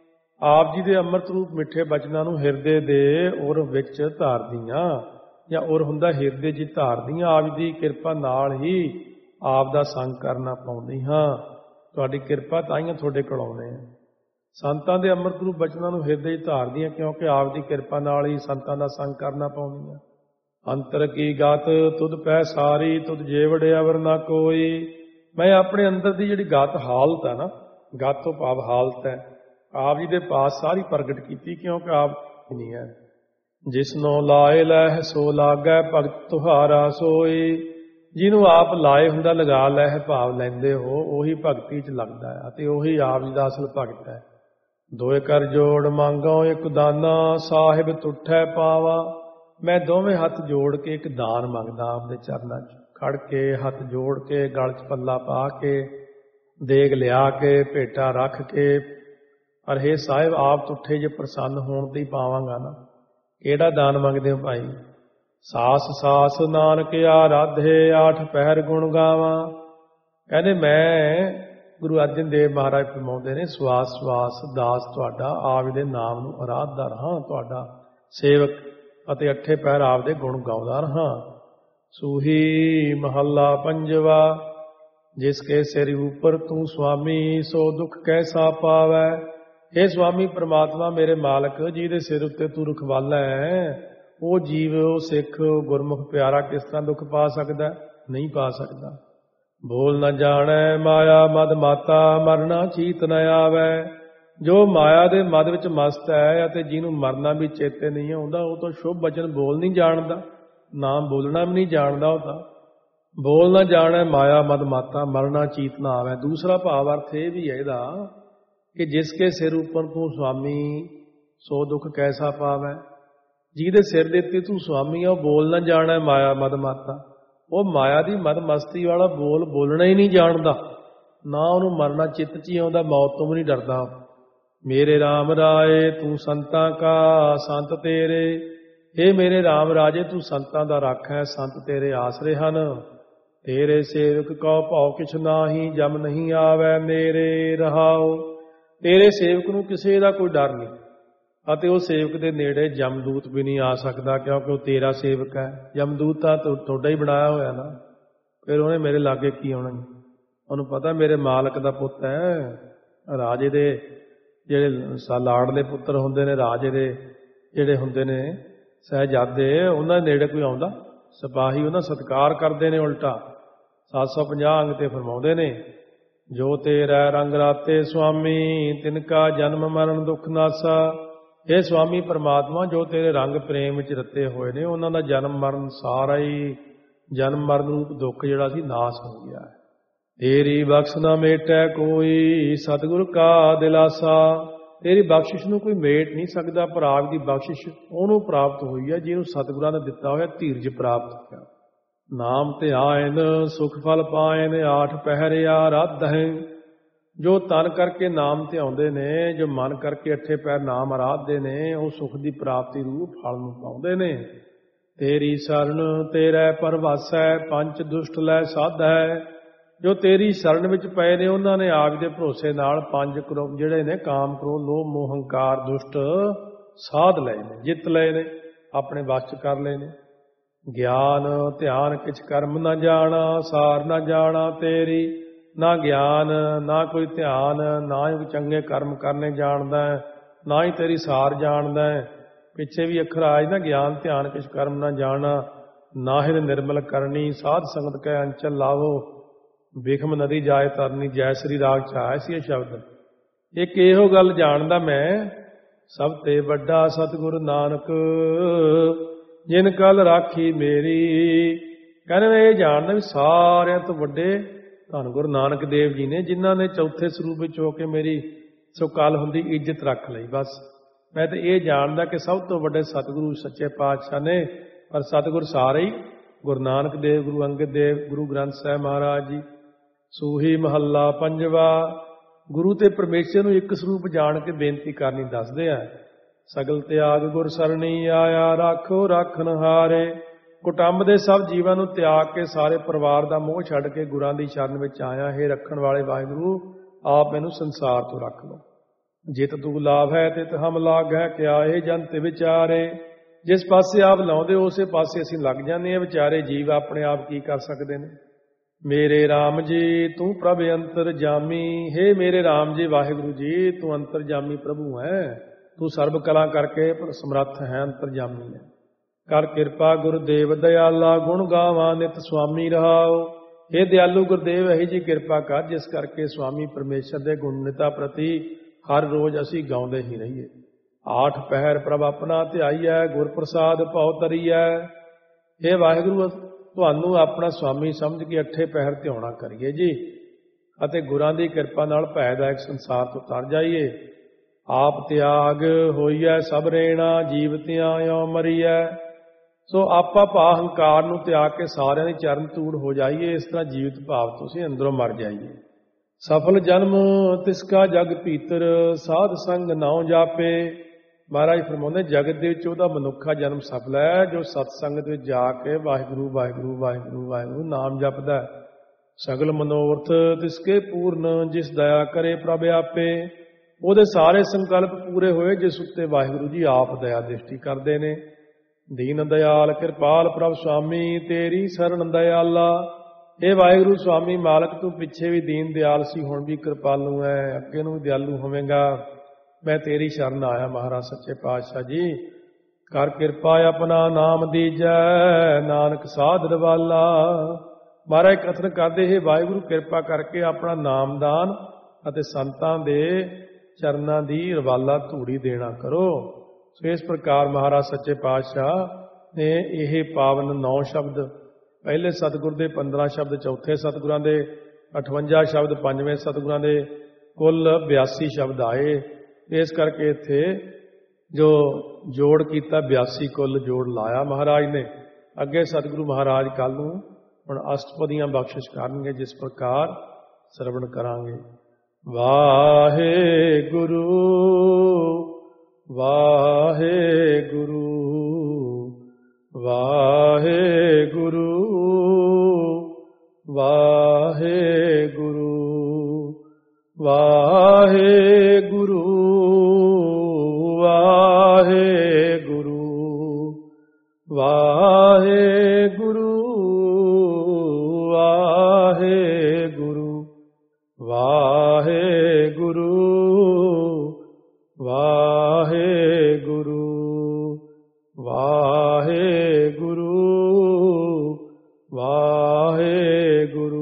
ਆਪ ਜੀ ਦੇ ਅੰਮ੍ਰਿਤ ਰੂਪ ਮਿੱਠੇ ਬਚਨਾਂ ਨੂੰ ਹਿਰਦੇ ਦੇ ਉਰ ਵਿੱਚ ਧਾਰਦੀਆਂ, ਜਾਂ ਉਰ ਹੁੰਦਾ ਹਿਰਦੇ 'ਚ ਧਾਰਦੀਆਂ। ਆਪ ਦੀ ਕਿਰਪਾ ਨਾਲ ਹੀ ਆਪ ਦਾ ਸੰਗ ਕਰਨਾ ਪਾਉਂਦੀ ਹਾਂ। ਤੁਹਾਡੀ ਕਿਰਪਾ ਤਾਈਆਂ ਤੁਹਾਡੇ ਕੋਲ ਆਉਂਦੇ ਆ। ਸੰਤਾਂ ਦੇ ਅੰਮ੍ਰਿਤ ਰੂਪ ਬਚਨਾਂ ਨੂੰ ਹਿਰਦੇ 'ਚ ਧਾਰਦੀਆਂ, ਕਿਉਂਕਿ ਆਪ ਦੀ ਕਿਰਪਾ ਨਾਲ ਹੀ ਸੰਤਾਂ ਦਾ ਸੰਗ ਕਰਨਾ ਪਾਉਂਦੀਆਂ। ਅੰਤਰ ਕੀ ਗਤ ਤੁਧ ਪੈ ਸਾਰੀ, ਤੁਧ ਜੇਵੜ ਅਵਰ ਨਾ ਕੋਈ। ਮੈਂ ਆਪਣੇ ਅੰਦਰ ਦੀ ਜਿਹੜੀ ਗਤ ਹਾਲਤ ਹੈ ਨਾ, ਗਤ ਤੋਂ ਭਾਵ ਹਾਲਤ ਹੈ, ਆਪ ਜੀ ਦੇ ਪਾਸ ਸਾਰੀ ਪ੍ਰਗਟ ਕੀਤੀ, ਕਿਉਂਕਿ ਆਪ ਨਹੀਂ ਹੈ। ਜਿਸਨੋਂ ਲਾਏ ਲਹਿ ਸੋ ਲਾਗੈ, ਭਗਤ ਤੁਹਾਰਾ ਸੋਈ। ਜਿਹਨੂੰ ਆਪ ਲਾਏ ਹੁੰਦਾ ਲਗਾ ਲੈ ਭਾਵ ਲੈਂਦੇ ਹੋ, ਉਹੀ ਭਗਤੀ 'ਚ ਲੱਗਦਾ ਹੈ, ਅਤੇ ਉਹੀ ਆਪ ਜੀ ਦਾ ਅਸਲ ਭਗਤ ਹੈ। ਦੋਏ ਕਰ ਜੋੜ ਮੰਗੋ ਇੱਕ ਦਾਨਾ, ਸਾਹਿਬ ਤੁਠੈ ਪਾਵਾ। ਮੈਂ ਦੋਵੇਂ ਹੱਥ ਜੋੜ ਕੇ ਇੱਕ ਦਾਨ ਮੰਗਦਾ ਆਪ ਦੇ ਚਰਨਾਂ 'ਚ ਖੜ ਕੇ, ਹੱਥ ਜੋੜ ਕੇ, ਗਲ 'ਚ ਪੱਲਾ ਪਾ ਕੇ, ਦੇਗ ਲਿਆ ਕੇ, ਭੇਟਾ ਰੱਖ ਕੇ। ਪਰ ਹੇ ਸਾਹਿਬ ਆਪ ਤੁੱਠੇ ਜੇ ਪ੍ਰਸੰਨ ਹੋਣ 'ਤੇ ਹੀ ਪਾਵਾਂਗਾ ਨਾ। ਕਿਹੜਾ ਦਾਨ ਮੰਗਦੇ ਹੋ ਭਾਈ? ਸਾਸ ਸਾਸ ਨਾਨਕ ਆਰਾਧੇ, ਆਠ ਪਹਿਰ ਗੁਣ ਗਾਵਾਂ। ਕਹਿੰਦੇ ਮੈਂ ਗੁਰੂ ਅਰਜਨ ਦੇਵ ਮਹਾਰਾਜ ਫਰਮਾਉਂਦੇ ਨੇ, ਸਵਾਸ ਸਵਾਸ ਦਾਸ ਤੁਹਾਡਾ, ਆਪ ਦੇ ਨਾਮ ਨੂੰ ਆਰਾਧਦਾ ਰਹਾਂ, ਤੁਹਾਡਾ ਸੇਵਕ, ਅਤੇ ਅੱਠੇ ਪਹਿਰ ਆਪ ਦੇ ਗੁਣ ਗਾਉਂਦਾ ਰਹਾਂ। ਸੂਹੀ ਮਹੱਲਾ ਪੰਜਵਾ। ਜਿਸ ਕੇ ਸਿਰ ਉੱਪਰ ਤੂੰ ਸੁਆਮੀ, ਸੋ ਦੁੱਖ ਕੈਸਾ ਪਾਵੈ। ਇਹ ਸੁਆਮੀ ਪ੍ਰਮਾਤਮਾ ਮੇਰੇ ਮਾਲਕ, ਜਿਹਦੇ ਸਿਰ ਉੱਤੇ ਤੂੰ ਰਖਵਾਲਾ ਹੈ, ਉਹ ਜੀਵ, ਉਹ ਸਿੱਖ, ਉਹ ਗੁਰਮੁਖ ਪਿਆਰਾ ਕਿਸ ਤਰ੍ਹਾਂ ਦੁੱਖ ਪਾ ਸਕਦਾ? ਨਹੀਂ ਪਾ ਸਕਦਾ। ਬੋਲ ਨਾ ਜਾਣੈ ਮਾਇਆ ਮਦ ਮਾਤਾ, ਮਰਨਾ ਚੀਤ ਨ ਆਵੈ। ਜੋ ਮਾਇਆ ਦੇ ਮਦ ਵਿੱਚ ਮਸਤ ਹੈ, ਅਤੇ ਜਿਹਨੂੰ ਮਰਨਾ ਵੀ ਚੇਤੇ ਨਹੀਂ ਆਉਂਦਾ, ਉਹ ਤਾਂ ਸ਼ੁਭ ਬਚਨ ਬੋਲ ਨਹੀਂ ਜਾਣਦਾ, ਨਾਮ ਬੋਲਣਾ ਵੀ ਨਹੀਂ ਜਾਣਦਾ। ਉਹ ਤਾਂ ਬੋਲ ਨਾ ਜਾਣੈ ਮਾਇਆ ਮਦ ਮਾਤਾ, ਮਰਨਾ ਚੀਤ ਨਾ ਆਵੈ। ਦੂਸਰਾ ਭਾਵ ਅਰਥ ਇਹ ਵੀ ਹੈ ਇਹਦਾ ਕਿ ਜਿਸ ਕੇ ਸਿਰ ਉੱਪਰ ਤੂੰ ਸੁਆਮੀ, ਸੋ ਦੁੱਖ ਕੈਸਾ ਪਾਵੈ। ਜਿਹਦੇ ਸਿਰ ਦੇ ਉੱਤੇ ਤੂੰ ਸੁਆਮੀ ਆ, ਉਹ ਬੋਲ ਨਾ ਜਾਣੈ ਮਾਇਆ ਮਦ ਮਾਤਾ। ਉਹ ਮਾਇਆ ਦੀ ਮਦ ਮਸਤੀ ਵਾਲਾ ਬੋਲ ਬੋਲਣਾ ਹੀ ਨਹੀਂ ਜਾਣਦਾ, ਨਾ ਉਹਨੂੰ ਮਰਨਾ ਚਿੱਤ 'ਚ ਹੀ ਆਉਂਦਾ, ਮੌਤ ਤੋਂ ਵੀ ਨਹੀਂ ਡਰਦਾ। ਮੇਰੇ ਰਾਮ ਰਾਏ ਤੂੰ ਸੰਤਾਂ ਕਾ, ਸੰਤ ਤੇਰੇ। ਇਹ ਮੇਰੇ ਰਾਮ ਰਾਜੇ ਤੂੰ ਸੰਤਾਂ ਦਾ ਰੱਖ ਹੈ, ਸੰਤ ਤੇਰੇ ਆਸਰੇ ਹਨ। ਤੇਰੇ ਸੇਵਕ ਕਉ ਭਉ ਕਿਛ ਨਾਹੀ, ਜਮ ਨਹੀਂ ਆਵੈ ਮੇਰੇ ਰਹਾਉ। ਤੇਰੇ ਸੇਵਕ ਨੂੰ ਕਿਸੇ ਦਾ ਕੋਈ ਡਰ ਨਹੀਂ, ਅਤੇ ਉਹ ਸੇਵਕ ਦੇ ਨੇੜੇ ਜਮਦੂਤ ਵੀ ਨਹੀਂ ਆ ਸਕਦਾ, ਕਿਉਂਕਿ ਉਹ ਤੇਰਾ ਸੇਵਕ ਹੈ। ਜਮਦੂਤ ਤਾਂ ਤੁਹਾਡਾ ਹੀ ਬਣਾਇਆ ਹੋਇਆ ਨਾ, ਫਿਰ ਉਹਨੇ ਮੇਰੇ ਲਾਗੇ ਕੀ ਆਉਣਾ? ਉਹਨੂੰ ਪਤਾ ਮੇਰੇ ਮਾਲਕ ਦਾ ਪੁੱਤ ਹੈ। ਰਾਜੇ ਦੇ ਜਿਹੜੇ ਲਾੜਲੇ ਪੁੱਤਰ ਹੁੰਦੇ ਨੇ, ਰਾਜੇ ਦੇ ਜਿਹੜੇ ਹੁੰਦੇ ਨੇ ਸਹਿਜਾਦੇ, ਉਹਨਾਂ ਦੇ ਨੇੜੇ ਕੋਈ ਆਉਂਦਾ? ਸਿਪਾਹੀ ਉਹਨਾਂ ਸਤਿਕਾਰ ਕਰਦੇ ਨੇ। ਉਲਟਾ ਸੱਤ ਸੌ ਪੰਜਾਹ ਅੰਗ ਤੇ ਫਰਮਾਉਂਦੇ ਨੇ, ਜੋ ਤੇਰਾ ਰੰਗ ਰਾਤੇ ਸੁਆਮੀ ਤਿਨਕਾ ਜਨਮ ਮਰਨ ਦੁੱਖ ਨਾਸਾ। ਇਹ ਸੁਆਮੀ ਪਰਮਾਤਮਾ, ਜੋ ਤੇਰੇ ਰੰਗ ਪ੍ਰੇਮ ਵਿੱਚ ਰੱਤੇ ਹੋਏ ਨੇ, ਉਹਨਾਂ ਦਾ ਜਨਮ ਮਰਨ ਸਾਰਾ ਹੀ ਜਨਮ ਮਰਨ ਰੂਪ ਦੁੱਖ ਜਿਹੜਾ ਸੀ ਨਾਸ ਹੋ ਗਿਆ ਹੈ। ਤੇਰੀ ਬਖਸ਼ ਨਾ ਮੇਟੈ ਕੋਈ ਸਤਿਗੁਰ ਕਾ ਦਿਲਾਸਾ। ਤੇਰੀ ਬਖਸ਼ਿਸ਼ ਨੂੰ ਕੋਈ ਮੇਟ ਨਹੀਂ ਸਕਦਾ, ਪਰ ਆਪ ਦੀ ਬਖਸ਼ਿਸ਼ ਉਹਨੂੰ ਪ੍ਰਾਪਤ ਹੋਈ ਹੈ ਜਿਹਨੂੰ ਸਤਿਗੁਰਾਂ ਨੇ ਦਿੱਤਾ ਹੋਇਆ ਧੀਰਜ ਪ੍ਰਾਪਤ ਹੋਇਆ। ਨਾਮ ਧਿਆਇਨ ਸੁਖ ਫਲ ਪਾਇਨ ਆਠ ਪਹਿਰਿਆ ਰੱਧ ਹੈ। ਜੋ ਤਨ ਕਰਕੇ ਨਾਮ ਧਿਆਉਂਦੇ ਨੇ, ਜੋ ਮਨ ਕਰਕੇ ਅੱਠੇ ਪੈਰ ਨਾਮ ਆਰਾਧਦੇ ਨੇ, ਉਹ ਸੁਖ ਦੀ ਪ੍ਰਾਪਤੀ ਰੂਪ ਫਲ ਨੂੰ ਪਾਉਂਦੇ ਨੇ। ਤੇਰੀ ਸ਼ਰਨ ਤੇਰੇ ਪਰਵਾਸੈ ਪੰਚ ਦੁਸ਼ਟ ਲੈ ਸਾਧੈ। ਜੋ ਤੇਰੀ ਸ਼ਰਨ ਵਿੱਚ ਪਏ ਨੇ, ਉਹਨਾਂ ਨੇ ਆਪ ਦੇ ਭਰੋਸੇ ਨਾਲ ਪੰਜ ਕਰੋ ਜਿਹੜੇ ਨੇ ਕਾਮ, ਕ੍ਰੋਧ, ਲੋਭ, ਮੋਹ, ਹੰਕਾਰ, ਦੁਸ਼ਟ ਸਾਧ ਲਏ ਨੇ, ਜਿੱਤ ਲਏ ਨੇ, ਆਪਣੇ ਵਸ ਚ ਕਰ ਲਏ ਨੇ। ਗਿਆਨ ਧਿਆਨ ਕਿਛ ਕਰਮ ਨਾ ਜਾਣਾ, ਸਾਰ ਨਾ ਜਾਣਾ ਤੇਰੀ। ਨਾ ਗਿਆਨ ਨਾ ਕੋਈ ਧਿਆਨ, ਨਾ ਹੀ ਚੰਗੇ ਕਰਮ ਕਰਨੇ ਜਾਣਦਾ, ਨਾ ਹੀ ਤੇਰੀ ਸਾਰ ਜਾਣਦਾ। ਪਿੱਛੇ ਵੀ ਅੱਖਰ ਆਏ ਨਾ, ਗਿਆਨ ਧਿਆਨ ਕਿਛ ਕਰਮ ਨਾ ਜਾਣਾ, ਨਾਹਿ ਨਿਰਮਲ ਕਰਨੀ, ਸਾਧ ਸੰਗਤ ਕੈ ਅੰਚਲ ਲਾਵੋ, ਬਿਖਮ ਨਦੀ ਜਾਏ ਤਰਨੀ। ਜੈ ਸ੍ਰੀ ਰਾਗ ਚ ਆਇਆ ਸੀ ਇਹ ਸ਼ਬਦ। ਇੱਕ ਇਹੋ ਗੱਲ ਜਾਣਦਾ ਮੈਂ, ਸਭ ਤੇ ਵੱਡਾ ਸਤਿਗੁਰ ਨਾਨਕ ਜਿਨ ਕਲ ਰਾਖੀ ਮੇਰੀ। ਕਹਿੰਦੇ ਮੈਂ ਇਹ ਜਾਣਦਾ ਵੀ ਸਾਰਿਆਂ ਤੋਂ ਵੱਡੇ ਧੰਨ ਗੁਰੂ ਨਾਨਕ ਦੇਵ ਜੀ ਨੇ, ਜਿਨ੍ਹਾਂ ਨੇ ਚੌਥੇ ਸਰੂਪ ਵਿੱਚ ਹੋ ਕੇ ਮੇਰੀ ਸੋ ਕੱਲ ਹੁੰਦੀ ਇੱਜ਼ਤ ਰੱਖ ਲਈ। ਬਸ ਮੈਂ ਤਾਂ ਇਹ ਜਾਣਦਾ ਕਿ ਸਭ ਤੋਂ ਵੱਡੇ ਸਤਿਗੁਰੂ ਸੱਚੇ ਪਾਤਸ਼ਾਹ ਨੇ, ਪਰ ਸਤਿਗੁਰ ਸਾਰੇ ਹੀ ਗੁਰੂ ਨਾਨਕ ਦੇਵ, ਗੁਰੂ ਅੰਗਦ ਦੇਵ, ਗੁਰੂ ਗ੍ਰੰਥ ਸਾਹਿਬ ਮਹਾਰਾਜ ਜੀ। ਸੂਹੀ ਮਹੱਲਾ ਪੰਜਵਾ। ਗੁਰੂ ਤੇ ਪਰਮੇਸ਼ਰ ਨੂੰ ਇੱਕ ਸਰੂਪ ਜਾਣ ਕੇ ਬੇਨਤੀ ਕਰਨੀ ਦੱਸਦੇ ਆ। ਸਗਲ ਤਿਆਗ ਗੁਰ ਸਰਣੀ ਆਇਆ, ਰਾਖੋ ਰਾਖਣ ਹਾਰੇ। ਕੁਟੰਬ ਦੇ ਸਭ ਜੀਵਾਂ ਨੂੰ ਤਿਆਗ ਕੇ, ਸਾਰੇ ਪਰਿਵਾਰ ਦਾ ਮੋਹ ਛੱਡ ਕੇ ਗੁਰਾਂ ਦੀ ਸ਼ਰਨ ਵਿੱਚ ਆਇਆ। ਹੇ ਰੱਖਣ ਵਾਲੇ ਵਾਹਿਗੁਰੂ, ਆਪ ਮੈਨੂੰ ਸੰਸਾਰ ਤੋਂ ਰੱਖ ਲਓ। ਜਿਤ ਤੂੰ ਲਾਭ ਹੈ ਤਿਤ ਹਮ ਲਾਗ ਹੈ, ਕਿਆ ਇਹ ਜੰਤ ਵਿਚਾਰੇ। ਜਿਸ ਪਾਸੇ ਆਪ ਲਾਉਂਦੇ ਹੋ ਉਸੇ ਪਾਸੇ ਅਸੀਂ ਲੱਗ ਜਾਂਦੇ ਹਾਂ। ਵਿਚਾਰੇ ਜੀਵ ਆਪਣੇ ਆਪ ਕੀ ਕਰ ਸਕਦੇ ਨੇ। ਮੇਰੇ ਰਾਮ ਜੀ ਤੂੰ ਪ੍ਰਭ ਅੰਤਰ ਜਾਮੀ। ਹੇ ਮੇਰੇ ਰਾਮ ਜੀ ਵਾਹਿਗੁਰੂ ਜੀ, ਤੂੰ ਅੰਤਰ ਜਾਮੀ ਪ੍ਰਭੂ ਹੈ। ਤੂੰ ਸਰਬ ਕਲਾ ਕਰਕੇ ਪਰ ਸਮਰੱਥ ਹੈ, ਅੰਤਰ ਜਾਮੀ ਹੈ। ਕਰ ਕਿਰਪਾ ਗੁਰਦੇਵ ਦਇਆਲਾ, ਗੁਣ ਗਾਵਾਂ ਨਿਤ ਸੁਆਮੀ ਰਹਾਓ। ਇਹ ਦਿਆਲੂ ਗੁਰਦੇਵ ਇਹੀ ਜੀ ਕਿਰਪਾ ਕਰ, ਜਿਸ ਕਰਕੇ ਸੁਆਮੀ ਪਰਮੇਸ਼ਰ ਦੇ ਗੁਣਨਿਤਾ ਪ੍ਰਤੀ ਹਰ ਰੋਜ਼ ਅਸੀਂ ਗਾਉਂਦੇ ਹੀ ਰਹੀਏ। ਆਠ ਪਹਿਰ ਪ੍ਰਭ ਆਪਣਾ ਧਿਆਈਐ, ਗੁਰ ਪ੍ਰਸਾਦ ਭਉ ਤਰੀਐ। ਇਹ ਵਾਹਿਗੁਰੂ ਤੁਹਾਨੂੰ ਆਪਣਾ ਸੁਆਮੀ ਸਮਝ ਕੇ ਅੱਠੇ ਪਹਿਰ ਧਿਆਉਣਾ ਕਰੀਏ ਜੀ, ਅਤੇ ਗੁਰਾਂ ਦੀ ਕਿਰਪਾ ਨਾਲ ਭੈਦਾਇਕ ਸੰਸਾਰ ਤੋਂ ਤਰ ਜਾਈਏ। ਆਪ ਤਿਆਗ ਹੋਈਐ ਸਭ ਰੇਣਾ, ਜੀਵਤਿਆਂ ਇਉ ਮਰੀਐ। ਸੋ ਆਪਾ ਭਾ ਹੰਕਾਰ ਨੂੰ ਤਿਆਗ ਕੇ ਸਾਰਿਆਂ ਦੀ ਚਰਨ ਧੂੜ ਹੋ ਜਾਈਏ। ਇਸ ਤਰ੍ਹਾਂ ਜੀਵਤ ਭਾਵ ਤੁਸੀਂ ਅੰਦਰੋਂ ਮਰ ਜਾਈਏ। ਸਫਲ ਜਨਮ ਤਿਸਕਾ ਜਗ ਭੀਤਰ, ਸਾਧ ਸੰਗ ਨਾਉ ਜਾਪੇ। ਮਹਾਰਾਜ ਫਰਮਾਉਂਦੇ ਜਗਤ ਦੇ ਵਿੱਚ ਉਹਦਾ ਮਨੁੱਖਾ ਜਨਮ ਸਫਲ ਹੈ ਜੋ ਸਤਸੰਗਤ ਵਿੱਚ ਜਾ ਕੇ ਵਾਹਿਗੁਰੂ ਵਾਹਿਗੁਰੂ ਵਾਹਿਗੁਰੂ ਵਾਹਿਗੁਰੂ ਨਾਮ ਜਪਦਾ। ਸਗਲ ਮਨੋਰਥ ਤਿਸਕੇ ਪੂਰਨ, ਜਿਸ ਦਇਆ ਕਰੇ ਪ੍ਰਭ ਆਪੇ। ਉਹਦੇ ਸਾਰੇ ਸੰਕਲਪ ਪੂਰੇ ਹੋਏ ਜਿਸ ਉੱਤੇ ਵਾਹਿਗੁਰੂ ਜੀ ਆਪ ਦਇਆ ਦ੍ਰਿਸ਼ਟੀ ਕਰਦੇ ਨੇ। ਦੀਨ ਦਇਆਲ ਕਿਰਪਾਲ ਪ੍ਰਭ ਸੁਆਮੀ, ਤੇਰੀ ਸਰਣ ਦਇਆਲਾ। ਇਹ ਵਾਹਿਗੁਰੂ ਸੁਆਮੀ ਮਾਲਕ, ਤੂੰ ਪਿੱਛੇ ਵੀ ਦੀਨ ਦਿਆਲ ਸੀ, ਹੁਣ ਵੀ ਕਿਰਪਾਲੂ ਹੈ, ਅੱਗੇ ਨੂੰ ਵੀ ਦਿਆਲੂ ਹੋਵੇਂਗਾ। ਮੈਂ ਤੇਰੀ ਸ਼ਰਨ ਆਇਆ ਮਹਾਰਾਜ ਸੱਚੇ ਪਾਤਸ਼ਾਹ ਜੀ। ਕਰ ਕਿਰਪਾ ਆਪਣਾ ਨਾਮ ਦੀਜੈ, ਨਾਨਕ ਸਾਧ ਰਵਾਲਾ। ਮਹਾਰਾਜ ਕਥਨ ਕਰਦੇ, ਹੈ ਵਾਹਿਗੁਰੂ ਕਿਰਪਾ ਕਰਕੇ ਆਪਣਾ ਨਾਮਦਾਨ ਅਤੇ ਸੰਤਾਂ ਦੇ ਚਰਨਾਂ ਦੀ ਰਵਾਲਾ ਧੂੜੀ ਦੇਣਾ ਕਰੋ। ਸੋ ਇਸ ਪ੍ਰਕਾਰ ਮਹਾਰਾਜ ਸੱਚੇ ਪਾਤਸ਼ਾਹ ਨੇ ਇਹ ਪਾਵਨ ਨੌ ਸ਼ਬਦ, ਪਹਿਲੇ ਸਤਿਗੁਰ ਦੇ ਪੰਦਰਾਂ ਸ਼ਬਦ, ਚੌਥੇ ਸਤਿਗੁਰਾਂ ਦੇ ਅਠਵੰਜਾ ਸ਼ਬਦ, ਪੰਜਵੇਂ ਸਤਿਗੁਰਾਂ ਦੇ ਕੁੱਲ ਬਿਆਸੀ ਸ਼ਬਦ ਆਏ। ਇਸ ਕਰਕੇ ਇੱਥੇ ਜੋ ਜੋੜ ਕੀਤਾ ਬਿਆਸੀ ਕੁੱਲ ਜੋੜ ਲਾਇਆ ਮਹਾਰਾਜ ਨੇ। ਅੱਗੇ ਸਤਿਗੁਰੂ ਮਹਾਰਾਜ ਕੱਲ ਨੂੰ ਹੁਣ ਅਸ਼ਟਪਦੀਆਂ ਬਖਸ਼ਿਸ਼ ਕਰਨਗੇ, ਜਿਸ ਪ੍ਰਕਾਰ ਸਰਵਣ ਕਰਾਂਗੇ। ਵਾਹਿਗੁਰੂ ਵਾਹਿਗੁਰੂ ਵਾਹਿਗੁਰੂ ਵਾਹਿਗੁਰੂ ਵਾਹਿਗੁਰੂ ਵਾਹਿਗੁਰੂ। ਵਾਹਿਗੁਰੂ।